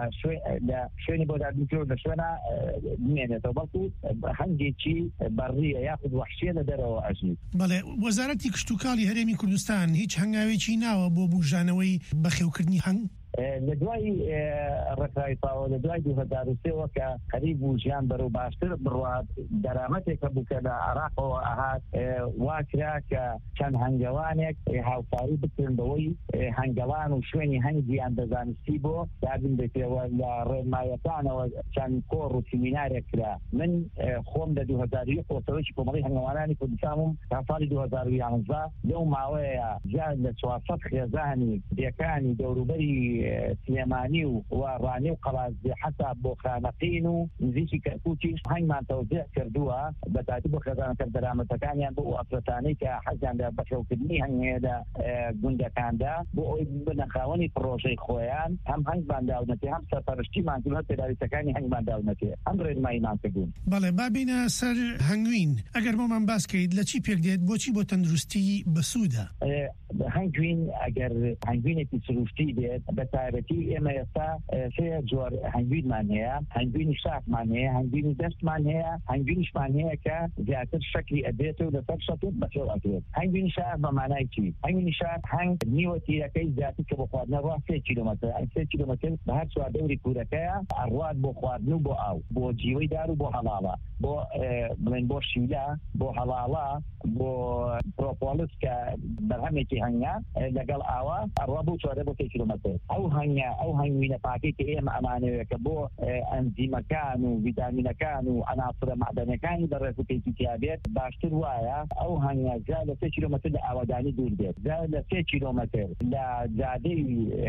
لە شوێنی بۆ دابین کرد لە شوێنە بمێنێتەوە بەڵکو هەنگێکی بەڕیە یاخود وەحشیە لە دەرەوە ئەژی بەڵێ وەزارەتی کشتوکاڵی هەرێمی کوردستان هیچ هەنگاوێکی ناوە بۆ بوژانەوەی بەخێوکردنی هەنگ لە دوای ڕێکخراوی تاوە لە دوای دوو هەزار و سێ کە قەریب و ژیان بەرەو باشتر بڕوات دەرامەتێکە بوو کە لە عێراقەوە ئەهات وا کرا کە چەند هەنگەوانێک هاوکاری بکرن بەوەی هەنگەوان و شوێنی هەنگیان دەزانستی بۆ دابین بێتەوە لە ڕێنمایەکانەوە چەند کۆڕ و سیمینارێک کرا من خۆم لە دوو هەزار و یەک کۆتەوەیەکی کۆمەڵی هەنگەوانانی کوردستانم تا ساڵی دوو هەزار و یانزە لەو ماوەیە جار لە چوارسەد خێزانی دێکانی دەوروبەری سلێمانی و ڕانی و قەڵازی حتا بۆ خانەقین و نزیکی کەرکووکیش هەنگمان تەوزیع کردووە بە تاتی بۆ خێزانەکە دەرامەتەکانیان بۆ ئەفرەتانەی کە حەزیان لە بەشەوکردنی هەنگەیە لە گوندەکاندا بۆ ئەوی بنەخاوەنی پرۆژەی خۆیان هەم هەنگمان داونەتێ هەم سەرپەرشتیمان کردووە پێداویستەکانی هەنگمان داونەتێ ئەم ڕێنماییمان کردوون. بەڵێ بابینە سەر هەنگوین ئەگەر بۆمان باسکەیت لە چی پێک دێت بۆچی بۆ تەندروستی بەسوودە؟ هەنگوین ئەگەر هەنگوینێکی سروشتی دێت بە تایبەتی ئێمە ئێستا سێ جۆر هەنگوینمان هەیە، هەنگوینی شاخمان هەیە، هەنگوینی دەستمان هەیە، هەنگوینیشمان هەیە کە زیاتر شەکلی ئەدێت و لەسەر شەتوت بەخێو ئەدێت. هەنگوینی شاخ بە مانای چی؟ هەنگوینی شاخ هەنگ نیوە تیرەکەی زیاتر کە بۆ خواردنە ڕوا سێ کیلۆمەتر ئەم سێ کیلۆمەتر بە هەر چوار دەوری کوورەکەیە ئەڕوات بۆ خواردن و بۆ ئاو بۆ جیوەی دار و بۆ هەڵاڵە بۆ بڵێن بۆ شیلا بۆ هەڵاڵە بۆ پرۆپۆلس کە بەرهەمێکی هەنگا لەگەڵ ئاوا ئەڕوا بۆ چوار بۆ سێ کیلۆمەتر ئەو هەنگا ئەو هەنگوینە پاکەی کە ئێمە ئەمانەوێت کە بۆ ئەنزیمەکان و ڤیتامینەکان و ئەناسرە مەعدەنەکانی بەڕێز و پێکی تیابێت باشتر وایە ئەو هەنگا جا لە سێ کیلۆمەتر لە ئاوادانی دوور بێت جا لە سێ کیلۆمەتر لە جادەی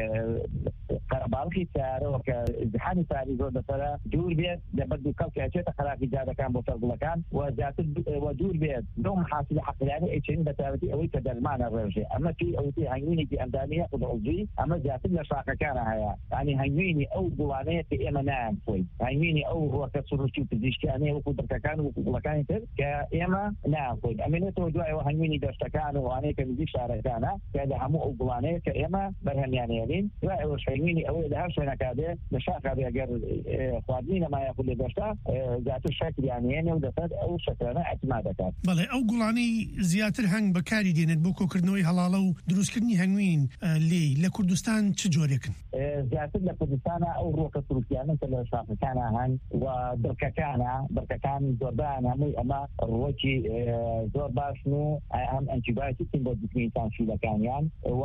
قەرەباڵغی سیارەوە کە زحانی ساری زۆر بەسەرە دوور بێت لە بەرد و کەڵ کە ئەچێتە خراپی جادەکان بۆ سەرگوڵەکان و زیاتر و دوور بێت دۆ محاسب حەقیقانی ئەیچین بە تایبەتی ئەوەی کە دەرمانە ڕێژێ ئەمە پێی ئەوتی هەنگوینێکی ئەندامیە خود عضوی ئەمە زیاتر لە شاخەکانە هەیە یعنی هەنگوینی ئەو گوڵانەیە کە ئێمە نایان خۆی هەنگوینی ئەو ڕۆکە سروشتی و پزیشکیانەیە وەکو دەرکەکان و وەکو گوڵەکانی تر کە ئێمە نایان خۆی ئەمێنێتەوە دوایەوە هەنگوینی دەشتەکان و وانەیە کە نزیک شارەکانە کە لە هەموو ئەو گوڵانەیە کە ئێمە بەرهەمیانێنین دوای ئەوە هەنگوینی ئەوەیە لە هەر شوێنەکە بێ لە شاخە بێ ئەگەر خواردنی نەمایە خود لە دەشتا زیاتر شەکریانێنێ و دەسەر ئەو شەکرانە ئەتما دەکات. بەڵێ ئەو گوڵانەی زیاتر هەنگ بەکاری دێنێت بۆ کۆکردنەوەی هەڵاڵە و دروستکردنی هەنگوین لێ لە کوردستان چ جۆرێکن؟ زیاتر لە کوردستانە ئەو ڕۆکە سروشتیانە کە لە شاخەکانە هەن و دڕکەکانە دڕکەکان زۆربیان هەمووی ئەمە ڕۆکی زۆر باشن و هەم ئەنتیبایۆتیکن بۆ دیکمیتان شیلەکانیان و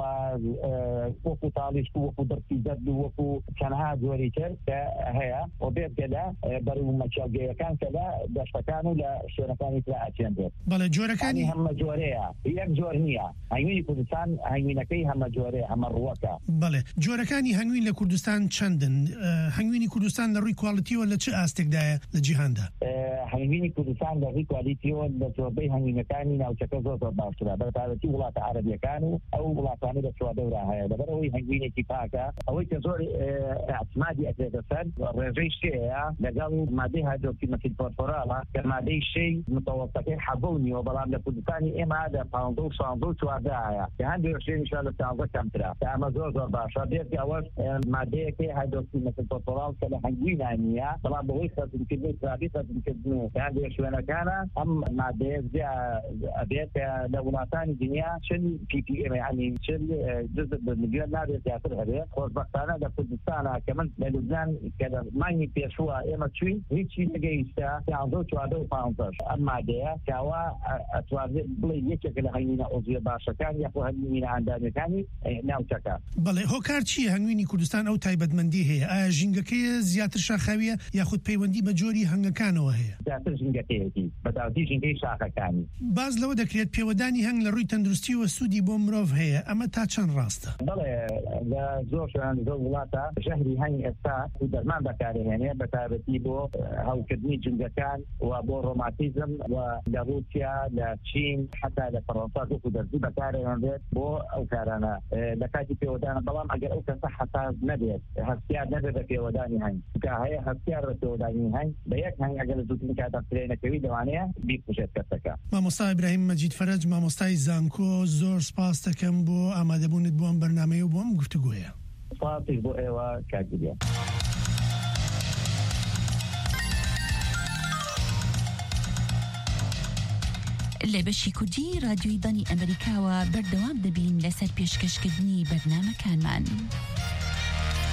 وەکو تاڵیشت و وەکو دڕکی زەرد و وەکو چەندها جۆری تر کە هەیە و بێت کە لە بەرەو مەچەڵگەیەکان کە لە دەشتەکان و لە شوێنەکانی تر ئاچێن بێت. بەڵێ جۆرەکانی هەمە جۆرەیە یەک جۆر نییە هەنگوینی کوردستان هەنگوینەکەی هەمە جۆرەیە هەمە ڕووەکە. بەڵێ جۆرەکانی هەنگوین لە کوردستان چەندن؟ هەنگوینی کوردستان لە ڕووی کواڵیتیەوە لە چه ئاستێکدایە لە جیهاندا؟ هەنگوینی کوردستان لە ڕووی کوالیتیەوە لە زۆربەی هەنگوینەکانی ناوچەکە زۆر زۆر باشترە بە تایبەتی وڵاتە عەرەبیەکان و ئەو وڵاتانە لە چواردەورا هەیە لەبەر ئەوەی هەنگوینێکی پاکە ئەوەی کە زۆر اعتمادی ئەکرێتە سەر ڕێژەی شێیە لەگەڵ مادەی هایدرۆکسی مەتیل فۆسفۆرالە کە مادەی شەی متەوەسەتەکەی حەبوو نیوە بەڵام لە کوردستانی ئێمە لە پانزە و شانزە و چواردە هەیە کە هەندێک شوێنیشە لە چانزە کەمترە کە ئەمە زۆر زۆر باشە بێت کە ئەوەش مادەیەکی هایدرۆکسی مەتیل فۆسفۆرال کە لە هەنگوینان نییە بەڵام بەهۆی خەزمکردنی سرابی خەزمکردن و هەندێک شوێنەکانە ئەم مادەیە ئەبێت کە لە وڵاتانی دنیا چل پی پی ئێمە یعنی چل جزء بملیۆن نابێت زیاتر هەبێت خۆشبەختانە لە کوردستانە کە من لە لوبنان کە لە مانگی پێشووە ئێمە چوین هیچی نەگەیشتە چانزە و چواردە و پانزەش ئەم مادەیە کاوا ئەتوانێت بڵێ یەکێک لە هەنگوینە عضویە باشەکان یاخۆ هەنگوینە ئەندامیەکانی ناوچەکە. بەڵێ هۆکار چییە هەنگوینی کوردستان ئەو تایبەتمەندی هەیە؟ ئایا ژینگەکەی زیاتر شاخاویە یاخود پەیوەندی بە جۆری هەنگەکانەوە هەیە؟ زیاتر ژینگەکەیەتی بەتاوەتی ژینگەی شاخەکانی. باز لەوە دەکرێت پەیوەندانی هەنگ لە ڕووی تەندروستی و سوودی بۆ مرۆڤ هەیە ئەمە تا چەند ڕاستە؟ بەڵێ لە زۆر شوێن زۆر وڵاتە ژەهری هەنگ ئێستا دەرمان بەکارهێنێ بەتایبەتی بۆ هەڵکردنی جنگەکان و بۆ ڕۆماتیزم و لە رووسیا لە چین حتا لە فەڕەنسا وەکو دەرزی بەکارهێنرێت بۆ ئەو کارانە لە کاتی پێوەدانە بەڵام ئەگەر ئەو کەسە حساس نەبێت هەستیار نەبێت بە پێوەدانی هەنگ کە هەیە هەستیار بە پێوەدانی هەنگ بە یەک هەنگ ئەگەر لە زووترین کاتە فرێنەکەوی لەوانەیە بیکوژێت کەسەکە. مامۆستا ئیبراهیم مەجید فەرەج مامۆستای زانکۆ زۆر سپاس دەکەم بۆ ئامادەبوونت بۆ ئەم بەرنامەیە و بۆ ئەم گفتوگۆیە. سپاس بۆ ئێوە کاکبیان. لە بەشی کوردی رادیۆی دانی ئەمریکاوە بەردەوام دەبین لەسەر پێشکەشکردنی بەرنامەکانمان.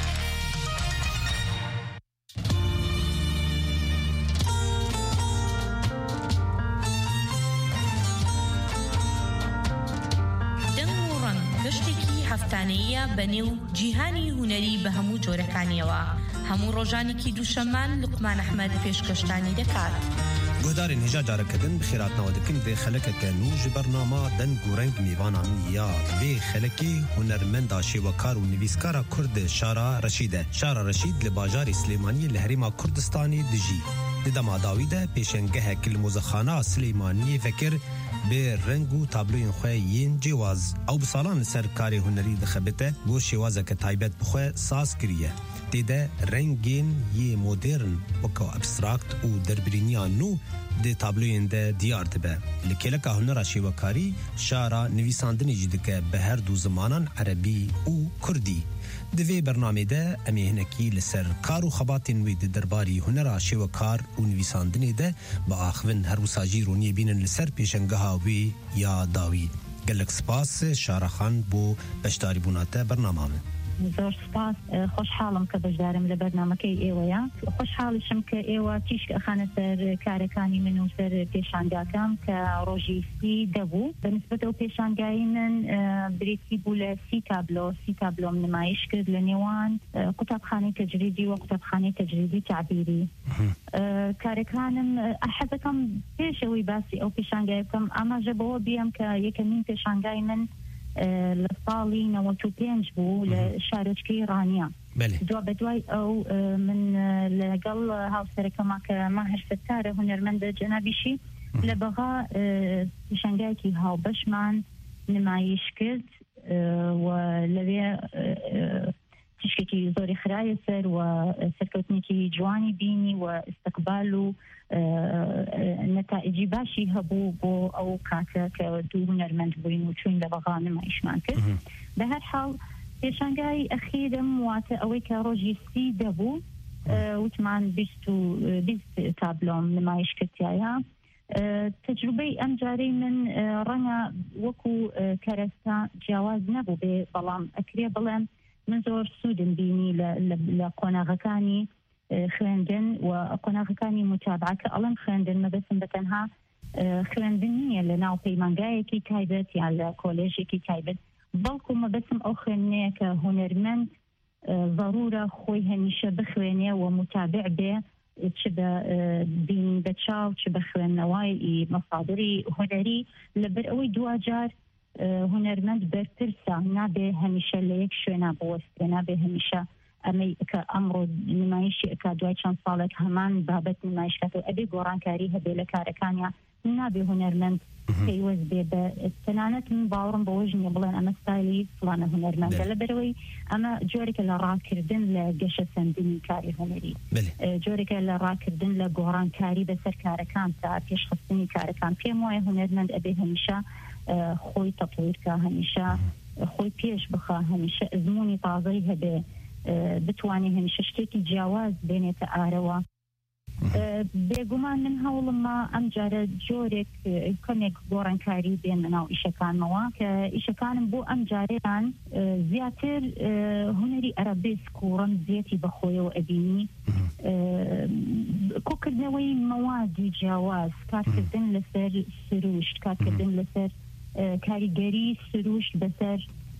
ڕاگەیاندنەوەتانەیە بەنێو جیهانی هونەری بە هەموو جۆرەکانیەوە هەموو ڕۆژانێکی دووشەمان لوقمان ئەحمەد پێشکەشتانی دەکات. گۆدارên هێژا carekidin bi xêratnawa dikin vê xelekeke nû ji ber nama deng û reng mêvanan ya vê xelekê hunermenda şêwekar û nivîskara Kurd Şara Reşîd e. Şara Reşîd li bajarê Silêmaniyê li Herêma Kurdistanê dijî. Di dema dawî de pêşengehek li mozexana Silêmaniyê vekir bê reng û tabloyên xwe yên cêwaz. Ew bi salan li ser karê hunerî dixebite bo şêwazeke taybet bi xwe saz kiriye. Têde rengên yê modern weka abstrakt û derbirîniya nû dê tabloyên de diyar dibe. Li kêleka hunera şêwekarî şara nivîsandinê jî dike bi her du zimanan erebî û kurdî. Di vê bernamê de em ê hinekî li ser kar û xebatên wê di derbarî hunera şêwekar û nivîsandinê de bi axivin her wisa jî roniyê bînin li ser pêşengeha wê ya dawî. Gelek spas Şaraxan bo beşdarîbûna te bernama min. زۆر سپاس خۆشحاڵم کە بەشدارم لە بەرنامەکەی ئێوەیە خۆشحاڵیشم کە ئێوە تیشک ئەخانە سەر کارەکانی من و سەر پێشانگاکەم کە ڕۆژی سی دەبوو بەنسبەت ئەو پێشانگایی من بریتی بوو لە سی تابلۆ سی تابلۆم نمایش کرد لە نێوان قوتابخانەی تەجریدی و قوتابخانەی تەجریدی تعبیری کارەکانم حەزەکەم پێشەوەی باسی ئەو پێشانگای بکەم ئاماژە بەوە بیەم کە یەکەمین پێشانگای من لە ساڵی نەوەت و پێنج بوو لە شارۆچکەی ڕانیا دوا بەدوای ئەو من لەگەڵ هاوسەرەکەما کە ماهر ستارە هونەرمەندە جەنابیشی لە بەغا پێشانگایەکی هاوبەشمان نمایش کرد و لەوێ تشکێکی زۆری خرایە سەر و سەرکەوتنێکی جوانی بینی و استقبال و نەتائجی باشی هەبوو بۆ ئەو کاتە کە دوو هونەرمەند بووین و چوین لە بەغا نمایشمان کرد بە هەر حاڵ پێشانگای ئەخیرم واتە ئەوەی کە ڕۆژی سی دەبوو وتمان بیست و بیست تابلۆم نمایش کردایە تەجروبەی ئەم جارەی من ڕەنگە وەکو کەرەستا جیاواز نەبوو بێ بەڵام ئەکرێ بڵێم من زۆر سوودم بینی لە قۆناغەکانی خوێندن و قۆناغەکانی متابعە کە ئەڵەم خوێندن مەبەستم بەتەنها خوێندن نییە لە ناو پەیمانگایەکی تایبەت یان لە کۆلێژێکی تایبەت بەڵکو مەبەستم ئەو خوێندنەیە کە هونەرمەند ضرورە خۆی هەمیشە بخوێنێ و متابع بێ چ بە بینی بە چاو چ بە خوێندنەوەی مەصادری هونەری لەبەر ئەوەی دوجار هونەرمەند بەرپرسە نابێ هەمیشە لە یەک شوێنە بوەستێ نابێ هەمیشە ئەمەی کە ئەمڕۆ نمایشی ئەکا دوای چەند ساڵێک هەمان بابەت نمایشکاتەوە ئەبێ گۆڕانکاری هەبێ لە کارەکانیە نابێ هونەرمەند پێیوەست بێ بە تەنانەت من باوەڕم بەوەش نییە بڵێن ئەمە ستایلی فڵانە هونەرمەندە لەبەرەوەی ئەمە جۆرێکە لە ڕاکردن لە گەشە سەندنی کاری هونەری جۆرێکە لە ڕاکردن لە گۆڕانکاری بەسەر کارەکان تا پێشخستنی کارەکان پێم وایە هونەرمەند ئەبێ هەمیشە خۆی تەطویرکە هەمیشە خۆی پێش بخە هەمیشە ئەزمموی تازەی هەبێ بتوانێت هەمیشە شتێکی جیاواز بێنێتە ئارەوە بێگومان من هەوڵممە ئەم جارە جۆرێک کەمێک گۆڕانکاری بێن ناو ئیشەکانمەوە کە ئیشەکانم بۆ ئەم جارێران زیاتر هونەری ئەرەبێسک و ڕەمزیەتی بەخۆیەوە ئەبینی کۆکردنەوەی مەوادی جیاواز کارکردن لەسەر سروشت کارکردن لەسەر کاریگەری سروشت بەسەر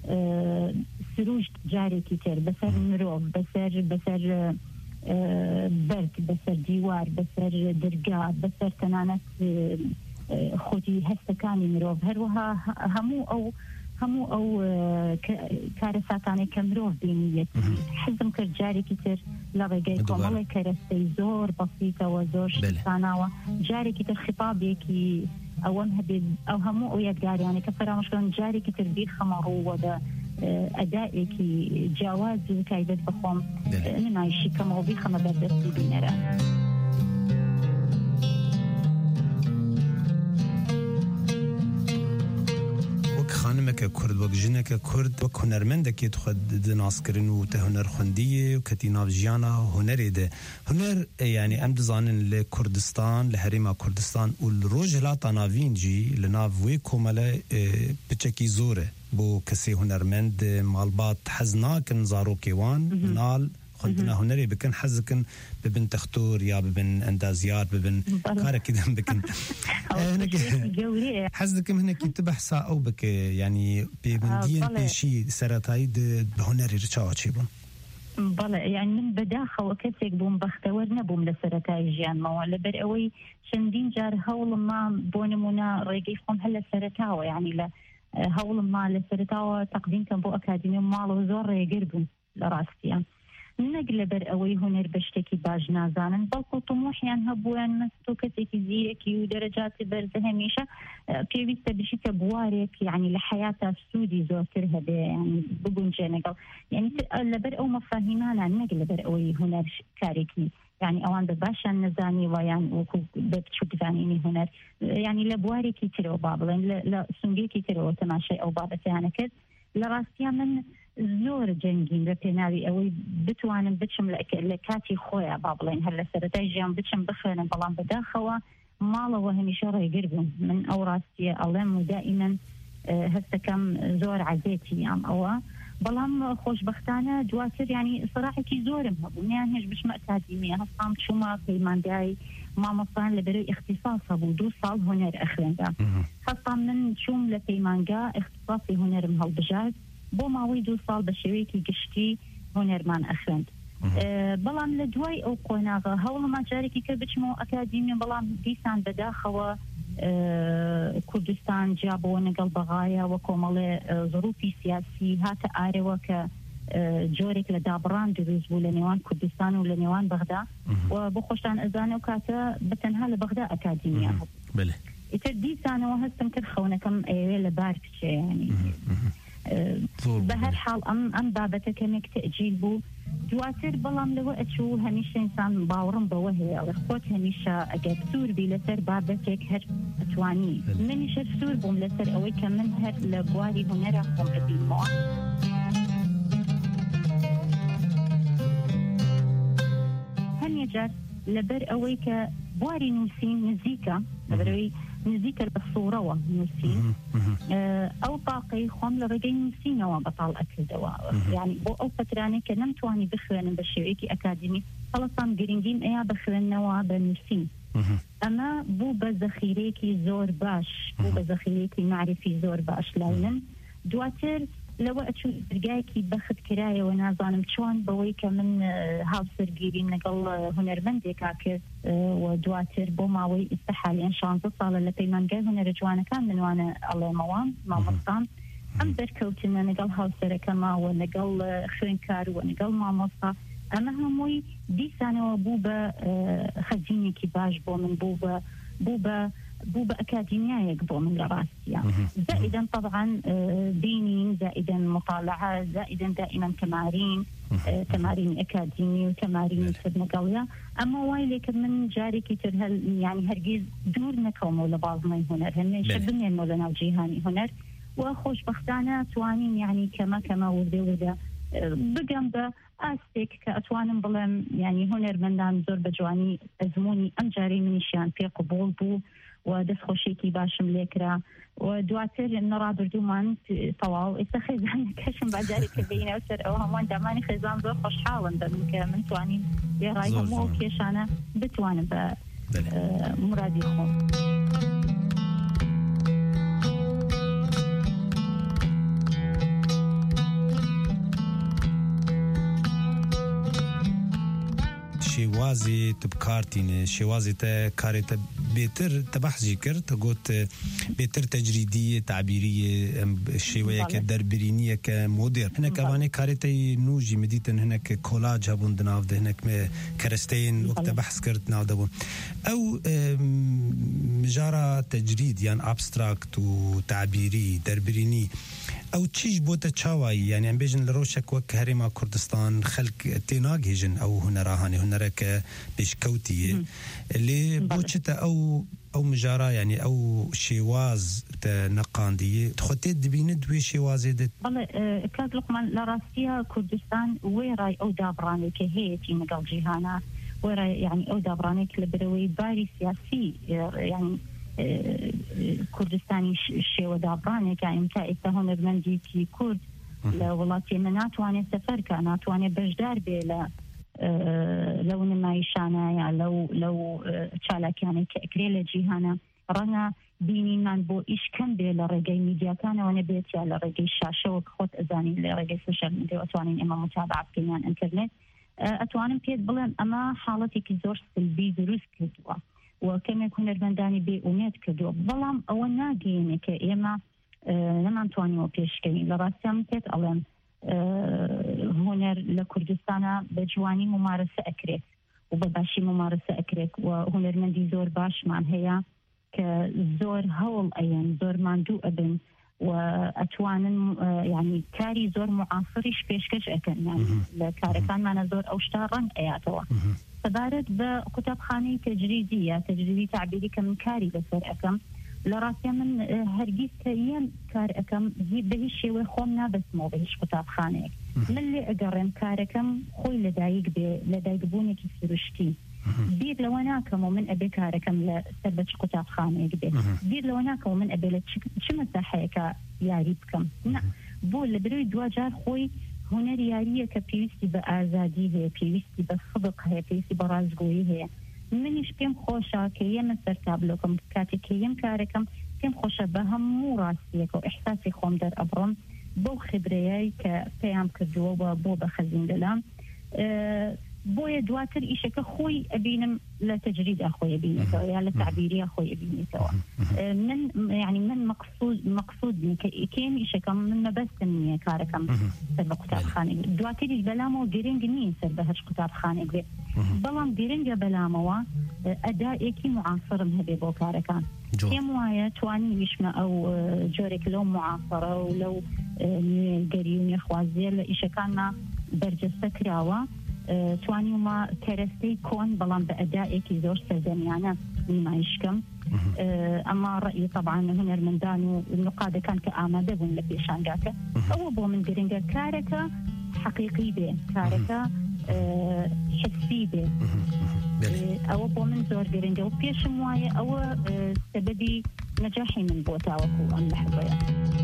سروشت جارێکی تر بەسەر مرۆڤ بەسەر بەسەر بەرد بەسەر دیوار بەسەر دەرگا بەسەر تەنانەت خۆتی هەستەکانی مرۆڤ هەروەها هەموو ئەو هەموو ئەو کارە ساتانەی کە مرۆڤ بینیەتی حەزم کرد جارێکی تر لە ڕێگەی کۆمەڵی کەرەستەی زۆر بەسیتەوە زۆر شتاناوە جارێکی تر خطابێکی ئەوەم هەبێت ئەو هەموو ئەو یادگاریانە کە فەرامۆشکردن جارێکی تر بیر خەمەڕووە بە ئەدائێکی جیاواز و تایبەت بخۆم نمایشی کەمەوە بیر خەمە بەردەستی بینەرە خانمێکە کورد وەک ژنێکە کورد وەک هونەرمەندێکی خۆ دناسکردن و تە هونەرخوندیە و کەتی ناو ژیانە هونەرێ دێ هونەر یعنی ئەم دەزانن لە کوردستان لە هەرێما کوردستان و ڕۆژ هەلاتا ناوین جی لە ناو وێ کۆمەلە پچێکی زۆرە بۆ کەسێ هونەرمەند ماڵبات حەز ناکەن زارۆکێوان نال خلنا هنري بكن حزكن ببن تختور يا ببن اندازيات ببن كارك كده بكن هناك حزكم هناك تبحث او بك يعني بمدين بشي سرطايد بهنري رشاوتشيبون بله يعني من بداخه وكسك بوم بختور نبوم لسرطاي جيان ما لبر اوي شندين جار هول ما بونمونا ريقيفهم هلا سرطاوه يعني لا هول ما لسرطاوه تقديم كان بو اكاديمي مالو زور يقربون لراستيان نقل بر اوي هنر بشتكي باج نازانن بلكو طموح يعني هبوان مستو كسيكي زيكي ودرجات برزه هميشه بيويستا بشيك بوارك يعني لحياتها سودي زورتر هذا يعني بقون جنقل يعني لبر او مفاهيمانا نقل بر اوي هنر كاريكي يعني اوان بباشا نزاني ويان وكو ببتشو بزانيني هنر يعني لبواركي ترو بابلين لا سنجيكي ترو تماشي او بابا تانكت لراستيا من زور جنگين بپێناوی ئەوەی بتوانم بچم لە کاتی خۆیان با بڵێن هەر لە سەرەتای ژیان بچم بخوێنم بەڵام بەداخەوە ماڵەوە هەمیشە ڕێگر بووم من ئەو ڕاستیە ئەڵێم و دائیمەن هەستەکەم زۆر عەزێتی یام ئەوە بەڵام خۆشبەختانە دواتر ینی سەراحێکی زۆرم هەبوو نیان هێش بچمە ئەکادیمیە هەستام چوومە پەیمانگای مامۆستان لەبەرەوەی اختصاص هەبوو دوو ساڵ هونەر ئەخوێندا هەستام من چووم لە پەیمانگا اختصاصی هونەرم هەڵبژارد بۆ ماوەی دوو ساڵ بە شێوەیەکی گشتی هونەرمان ئەخوێند بەڵام لە دوای ئەو قۆناغا هەوڵما جارێکی کرد بچمەوە ئەکادیمی بەڵام دیسان بەداخەوە کوردستان جیابەوە نەگەڵ بەغایە وە کۆمەڵێ ظروفی سیاسی هاتە ئارەوە کە جۆرێک لە دابڕان دروست بوو لە نێوان کوردستان و لە نێوان بەغدا و بۆ خۆشتان ئەزانە و کاتە بەتەنها لە بەغدا ئەکادیمیە بەڵێ ئیتر دیسانەوە هەستم کرد خەونەکەم ئەوێ لە بار بچێ ینی بە هەر حاڵ ئەم ئەم بابەتە کەمێک تەئجیل بوو دواتر بەڵام لەوە ئەچوو هەمیشە ئینسان باوەڕم بەوە هەیە ئەڵێ خۆت هەمیشە ئەگەر سوور بی لەسەر بابەتێک هەر ئەتوانی منیشە سوور بووم لەسەر ئەوەی کە من هەر لە بواری هونەرە خۆم ببینمەوە هەمیە جار لەبەر ئەوەی کە بواری نووسین نزیکە لەبەرەوەی نزیکە لە سوورەوە نووسین ئەو باقی خۆم لە ڕێگەی نووسینەوە بەتاڵ ئەکردەوە یعنی بۆ ئەو فترانەی کە نەمتوانی بخوێنم بە شێوەیەکی ئەکادیمی هەڵەسان گرنگیم ئەیا بخوێننەوە بە نووسین ئەمە بوو بە زەخیرەیەکی زۆر باش بوو بە زەخیرەیەکی معرفی زۆر باش لای من دواتر لەوە ئەچوو دەرگایەکی بەخت کرایەوە نازانم چۆن بەوەی کە من هاوسەرگیریم لەگەڵ هونەرمەندێکا کرد و دواتر بۆ ماوەی ئێستا حالیان شانزە ساڵە لە پەیمانگای هونەرە جوانەکان منوانە ئەڵێمەوە مامۆستام ئەم دەرکەوتنە لەگەڵ هاوسەرەکەمەوە لەگەڵ خوێندکار و لەگەڵ مامۆستا ئەمە هەمووی دیسانەوە بوو بە خەزینێکی باش بۆ من بوو بە بوو بە بوو بە ئەکادیمیایەک بۆ من لە ڕاستیە زائدا طبعا دینین زائدا مطالعة زائدا دائما تمارين تمارين أكاديمي وتمارين سبنقوية أما وايلي كمن جاري كتر هل يعني هرجيز دور نكوم ولا بعض ما هنر هن شبني مولانا وجيهاني هنر وخوش بختانا توانين يعني كما كما وردي ودا بقام با أستيك كأتوانم بلام يعني هنر مندان زور بجواني أزموني أم جاري منشان في قبول بو ودەست خۆشێکی باشم لێکرا و دواتر نەڕا بردوومان تەواو ئێستا خێزان کەشم باجارێککە بینەوە سەر ئەو هەمووان دامانی خێزان زۆر خۆشحاڵن بە من کە من توانین لێڕای هەموو کێشانە بتوانم بە مرادی خۆم. شێوازی تبکارتینە شێوازی تە کارێتە بێتر تەبەحزی کرد تەگوت بێتر تەجریدیە تعبیریە شێوەیەکە دەربرینیەکە مۆدێر هەنێک ئەوانەی کارێتەی نوژی مدیتن هەنێک کۆلاج هەبوون دناودە هەنێک کەرەستەین وەکتە بەحث کرد ناودەبوون ئەو مژارە تەجرید یان ئابستراکت و تعبیری دەربرینی ئەو چیش بۆتە چاوایی یعنی ئەم بێژن لە ڕۆژێک وەک هەرێما کوردستان خەلک تێناگێژن ئەو هونەراهانێ هونەرەکە پێشکەوتیە لێ بۆچتە ئەو ئەو مژارە یعنی ئەو شێواز نەقاندیە خۆتێ دبینە دوێ شێوازێ دێت بەڵێ کاک لوقمان لە ڕاستیە کوردستان وێڕای ئەو دابڕانێکە هەیەی لەگەڵ جیهانە وێڕای یعنی ئەو دابڕانێک لە برەوەی باری سیاسی یعنی کوردستانی شێوە دابڕانێکە ئێمتا ئێستا هونەرمەندێکی کورد لە وڵاتی ئێمە ناتوانێت سەفەرکە ناتوانێت بەشدار بێ لە لەو نمایشانە یا لەو لەو چالاکیانەی کە ئەکرێ لە جیهانە ڕەنگە بینینمان بۆ ئیش کەم بێ لە ڕێگەی میدیاکانەوە نەبێت یا لە ڕێگەی شاشەوە خۆت ئەزانین لە ڕێگەی سوشیال میدیا ئەتوانین ئێمە متابعە بکەین یان ئینتەرنێت ئەتوانم پێت بڵێم ئەمە حاڵەتێکی زۆر سلبی دروست کردووە و کەمێک هونەرمەندانی بێ ئومێد کردووە بەڵام ئەوە ناگەیەنێ کە ئێمە نەمانتوانیەوە پێشکەین لە ڕاستیان پێت ئەڵێم هونەر لە کوردستانە بە جوانی ممارسە ئەکرێت و بە باشی ممارسە ئەکرێت و هونەرمەندی زۆر باشمان هەیە کە زۆر هەوڵ ئەیەن زۆر ماندوو ئەبن و ئەتوانن یعنی کاری زۆر معاصریش پێشکەش ئەکەن لە کارەکانمانە زۆر ئەو شتا ڕەنگ ئەیاتەوە سەبارەت بە قوتابخانەی تەجریدی یا تەجریدی تعبیری کە من کاری لەسەر ئەەکەم لە ڕاستیە من هەرگیز کە یەن کار ئەەکەم بە هیچ شێوەی خۆم نابستمەوە بە هیچ قوتابخانەیەک من لێ ئەگەڕێم کارەکەم خۆی لەدایک بێ لەدایکبوونێکی سروشتی بیر لەوە ناکەم و من ئەبێ کارەکەم لە سەر بە چ قوتابخانەیەک بێ بیر لەوە ناکەم و من ئەبێ لە چ مەساحەیەکە یاری بکەم بۆ لە بروی دوجار خۆی هونەر یاریە کە پێویستی بە ئازادی هەیە پێویستی بە صدق هەیە پێویستی بە ڕازگۆیی هەیە منیش پێم خۆشە کە یەمە سەر تابلۆکەم کاتێک کە یەم کارەکەم پێم خۆشە بە هەموو ڕاستیەکە و ئیحساسی خۆم دەرئەبڕم بەو خبرەیەی کە پێیان کردووە و بۆ بە خەزیندەلام بۆیە دواتر ئیشەکە خۆی ئەبینم لە تەجریدا خۆی ئەبینێتەوە یا لە تعبیریە خۆی ئەبینێتەوە من یعنی من مەقصود مەقصود کە ئیکێم ئیشەکەم من مەبەستم نییە کارەکەم سەر بە قوتابخانێک دواتریش بەلامەوە گرنگ نییە سەر بە هەچ قوتابخانێک بێت بەڵام گرنگە بەلامەوە ئەدائێکی معاصرم هەبێ بۆ کارەکان پێم وایە توانی ویشمە ئەو جۆرێک لەو معاصرە و لەو نوێگەری و نێخوازیە لە ئیشەکاننا بەرجەستە کراوە توانی ومە کەرەستەی کۆن بەڵام بە ئەدائێکی زۆر سەردەمیانە نمایشکەم ئەمە ڕەئی طبعاً هونەرمەندان و نقادەکان کە ئامادە بوون لە پێشانگاکە ئەوە بۆ من گرنگە کارەکە حەقیقی بێ کارەکە حسی بێ ئەوە بۆ من زۆر گرنگە و پێشم وایە ئەوە سەبەبی نەجاحی من بۆ تاوەکو ئەم لەحظەیە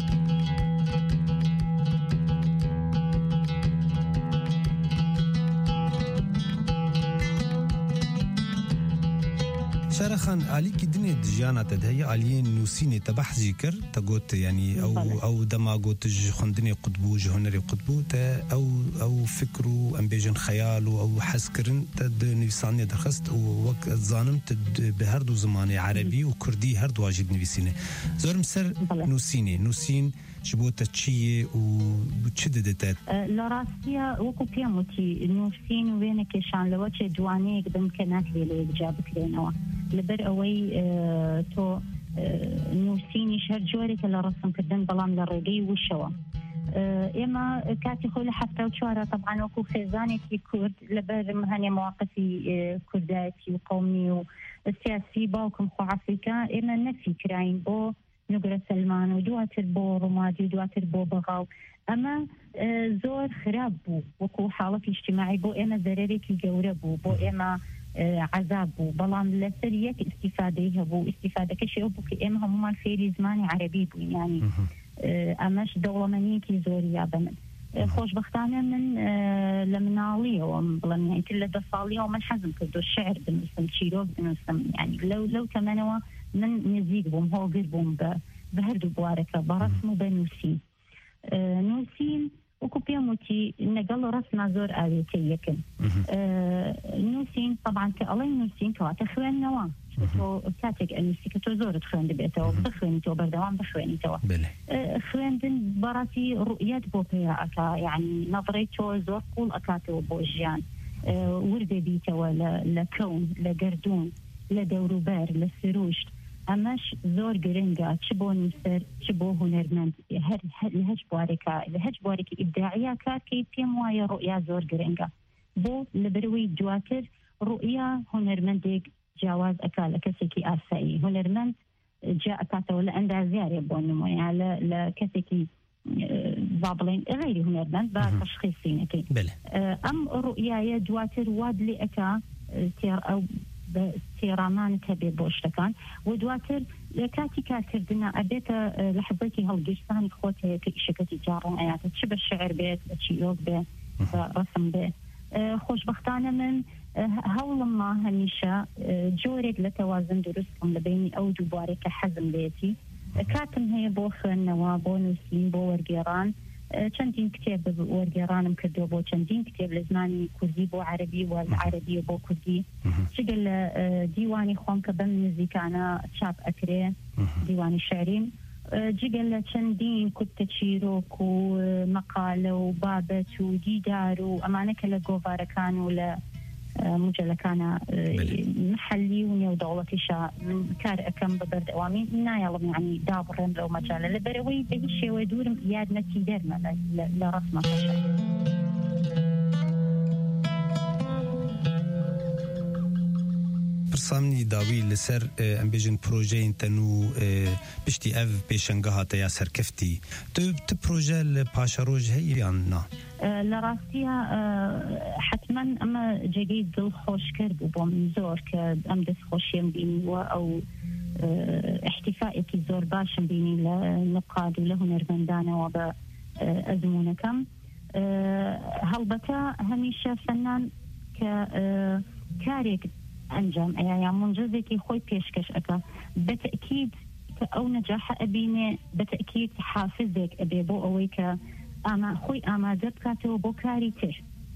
شارخان علی کی دنی دجانا تدهی علی نوسینی تبحثی کر تقول يعني او او دماغو تج خندني قطبو جهنري قطبو تا او او فكرو ام بيجن خيالو او حسكرن تد نفساني درخست ووقت ظانم تد بهردو زماني عربي وكردي هردو واجد نفسينه زورم سر نوسيني نوسين شبوت تشيه وتشددت لا راسيا وكو بياموتي نوسين وينك شان لو تش جواني قدم كانت لي جاب كرينوا لبر ئەوەی تۆ نووسینی شەر جۆرێکە لە ڕەسمکردن بەڵام لە ڕێگەی وشەوە ئێمە کاتی خۆی لە هەفتە و چوارە طبعاً وەکو خێزانێکی کورد لەبەر هەنێ مواقفی کوردایەتی و قەومی و سیاسی باوکم خۆ عەفریکا ئێمە نەفی کراین بۆ نوگرە سەلمان و دواتر بۆ ڕۆمادی و دواتر بۆ بەغاو ئەمە زۆر خراپ بوو وەکو حاڵەتی اجتیماعی بۆ ئێمە زەرەرێکی گەورە بوو بۆ ئێمە عذاب بوو بەڵام لەسەر یەک ئیستیفادەی هەبوو ئیستیفادەکەشی ئەو بوو کە ئێمە هەمومان فێری زمانی عەرەبی بووین یانی ئەمەش دەوڵەمەندیەکی زۆری یابە من خۆشبەختانە من لە مناڵیەوە بڵێم یانتر لە دە ساڵیەوە من حەزم کردو شعر بنووسم چیرۆک بنووسم یانی لەو لەو تەمەنەوە من نزیک بووم هۆگر بووم بە هەردوو بوارەکە بە ڕەسم و بە نووسین نووسین وەکو پێم وتی لەگەڵ ڕەسما زۆر ئاوێتە یەکن نووسین طبعاً کە ئەڵێ نووسین کەواتە خوێندنەوە تۆ کاتێک ئەنووسی کە تۆ زۆرت خوێن دەبێتەوە بخوێنیتەوە بەردەوام بخوێنیتەوە خوێندن بەڕاستی ڕوئیەت بۆ پێیا ئەکا یعنی نەظرەی تۆ زۆر قوڵ ئەکاتەوە بۆ ژیان وردە بیتەوە لە کەون لە گەردوون لە دەوروبەر لە سروشت ئەمەش زۆر گرنگە چ بۆ نووسەر چ بۆ هونەرمەند لە هەچ بوارێکە لە هەچ بوارێکی ئیبداعیە کارکەی پێم وایە ڕوئیا زۆر گرنگە بۆ لەبەرەوەی دواتر ڕوئیا هونەرمەندێک جیاواز ئەکا لە کەسێکی ئاسایی هونەرمەند جا ئەکاتەوە لە ئەندازیارێ بۆ نمۆیان لە کەسێکی با بڵێن غەیری هونەرمەند با تەشخیصینەکەی ئەم ڕوئیایە دواتر واد لێ ئەکا تێڕ ئەو سێرامانت هەبێت بۆ شتەکان و دواتر لە کاتی کارکردنە ئەبێتە لە حەزەتی هەڵگیرستانی خۆت هەیە کە ئیشەکەتی جاڕۆن ئەیاتە چ بە شعر بێت بە چیرۆک بێت بە ڕەسم بێت خۆشبەختانە من هەوڵم ما هەمیشە جۆرێک لە تەوازن دروستم لە بینی ئەو دووبارێک کە حەزم لێتی کاتم هەیە بۆ خوێندنەوە بۆ نووسین بۆ وەرگێڕان چەندین کتێب وەرگێڕانم کردووە بۆ چەندین کتێب لە زمانی کوردی بۆ عەربی و عەربی بۆ کوردی جگەل لە دیوانی خۆم کە بەم نزیکانە چاپ ئەکرێ دیوانی شعریم جگەل لە چەندین کوتە چیرۆک و مەقالە و بابەت و دیدار و ئەمانە کە لە گۆڤارەکان و لە مجلەکانە محلی و نێودەوڵەتیشە من کار ئەەکەم بە بەردەوامی نایەڵم یعنی دابڕێن لەو مەجالە لەبەرەوەی بە هیچ شێوە دوورم یاد نەچی دەرمە لە ڕەسمەکەشە. پرسامنی داوی لەسەر ئەم بێژن پرۆژەین تەنوو پشتی ئەv پێشەنگە هاتەیە سەرکەفتی تو پرۆژە لە پاشەڕۆژ هەیە یان نا؟ لە ڕاستیە حتما ئەمە جێگەی دڵخۆشکرد بوو بۆم زۆر کە ئەم دەستخۆشیم بینیوە ئەو احتیفاءێکی زۆر باشم بینی لە نقاد و لە هونەرمەندانەوە بە ئەزمونەکەم. هەڵبەتە هەمیشە فەنان کە کارێک ئەنجام ئەیە یا منجزێکی خۆی پێشکەش ئەکە بەتەکید کە ئەو نەجاحە ئەبینێ بەتەکید حافزێک ئەبێ بۆ ئەوەی کە ئاما خۆی ئامادە بکاتەوە بۆ کاری تر.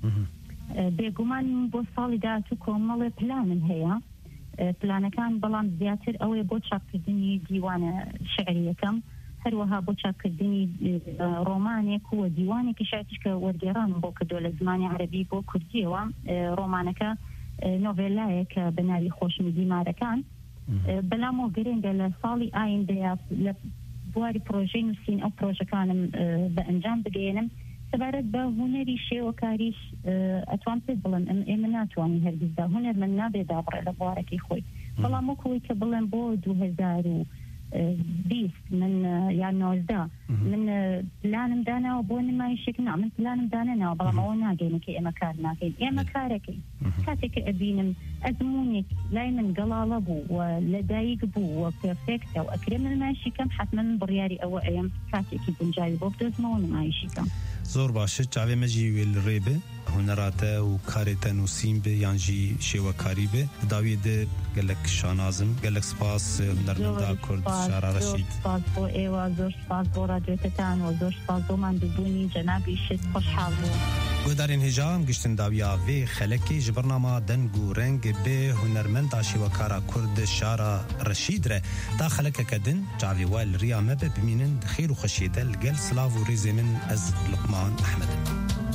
بێگومان بۆ ساڵی داهاتوو کۆمەڵێ پلانم هەیە پلانەکان بەڵام زیاتر ئەوەیە بۆ چاپکردنی دیوانە شعریەکەم هەروەها بۆ چاپکردنی ڕۆمانێک و دیوانێکی شایدش کە وەرگێڕان بۆ کردووە لە زمانی عەربی بۆ کوردیەوە ڕۆمانەکە نۆڤێلایە کە بە ناوی خۆشمی دیمارەکان بەلامۆ گرنگە لە ساڵی ئایندەیە لە بواری پرۆژەی نووسین ئەو پرۆژەکانم بە ئەنجام بگەێنم سەبارەت بە هونەری شێوەکاریش ئەتوان پێ بڵێن ئێمە ناتوانین هەرگیزدا هونەر من نابێ دابڕێ لە بوارەکەی خۆی بەڵام وەکەوەی کە بڵێن بۆ دوو هەزار و بیست من یان نۆزدە من پلانم داناوە بۆ نمایشێک نا من پلانم دانەناوە بەڵام ئەوە ناگەینە کە ئێمە کار ناکەین ئێمە کارەکەی کاتێک کە ئەبینم ئەزمونێک لای من گەڵاڵە بوو و لەدایک بوو و پێرفێکتە و ئەکرێ من نمایشی کەم حتما من بڕیاری ئەوە ئەم کاتێکی گونجاوی بۆ بدۆزمەوە نمایشی کەم. زۆر باشە چاوێ مەجی وێ لە ڕێ بێ هونەراتە و کارێتە نووسین بێ یانجی شێوەکاری بێ داوی دێ گەلک شانازم گەلک سپاس نەرمەندا کورد شارە ڕەشید سپاس بۆ ئێوە زۆر سپاس بۆ رادیۆتەتان و زۆر سپاس بۆمان ببوونی جەنابی شت خۆشحاڵ بوو. گۆدارین هێژام گشتن داویا vê xelekê ji birnama deng û reng bê hunermenda şîwekara Kurd şara Reşîd re da xelekeke din cavê we li riya me be bimînin di xêr û xweşiyê de li gel silav û rêzê min ez Luqman Ehmed im.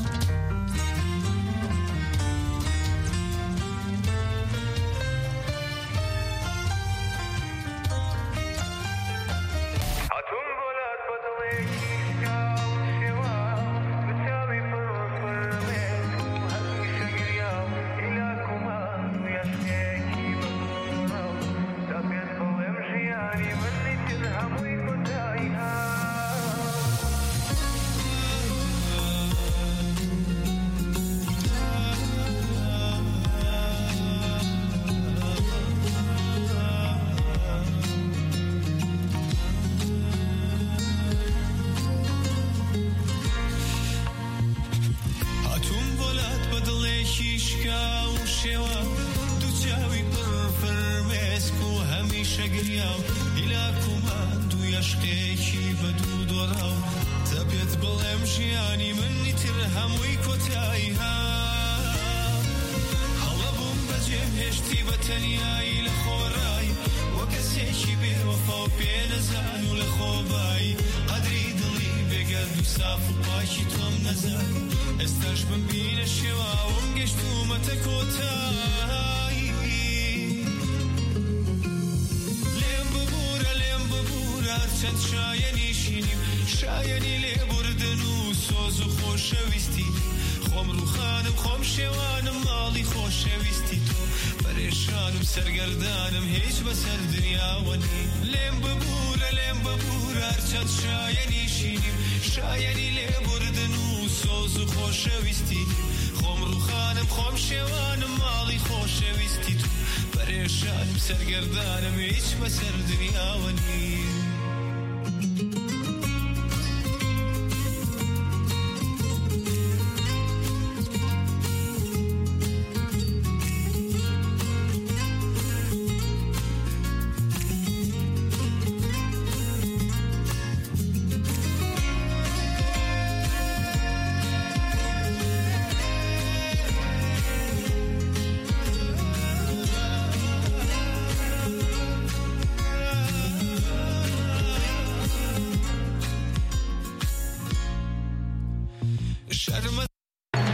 سرگردانم هیچ بسر دنیا ونی لیم ببوره لیم ببوره هرچند شایانی شینیم شایانی لی بردن و سوز و خوشویستی خم رو خانم خم شوانم مالی خوشویستی تو پریشانم سرگردانم هیچ بسر دنیا ونی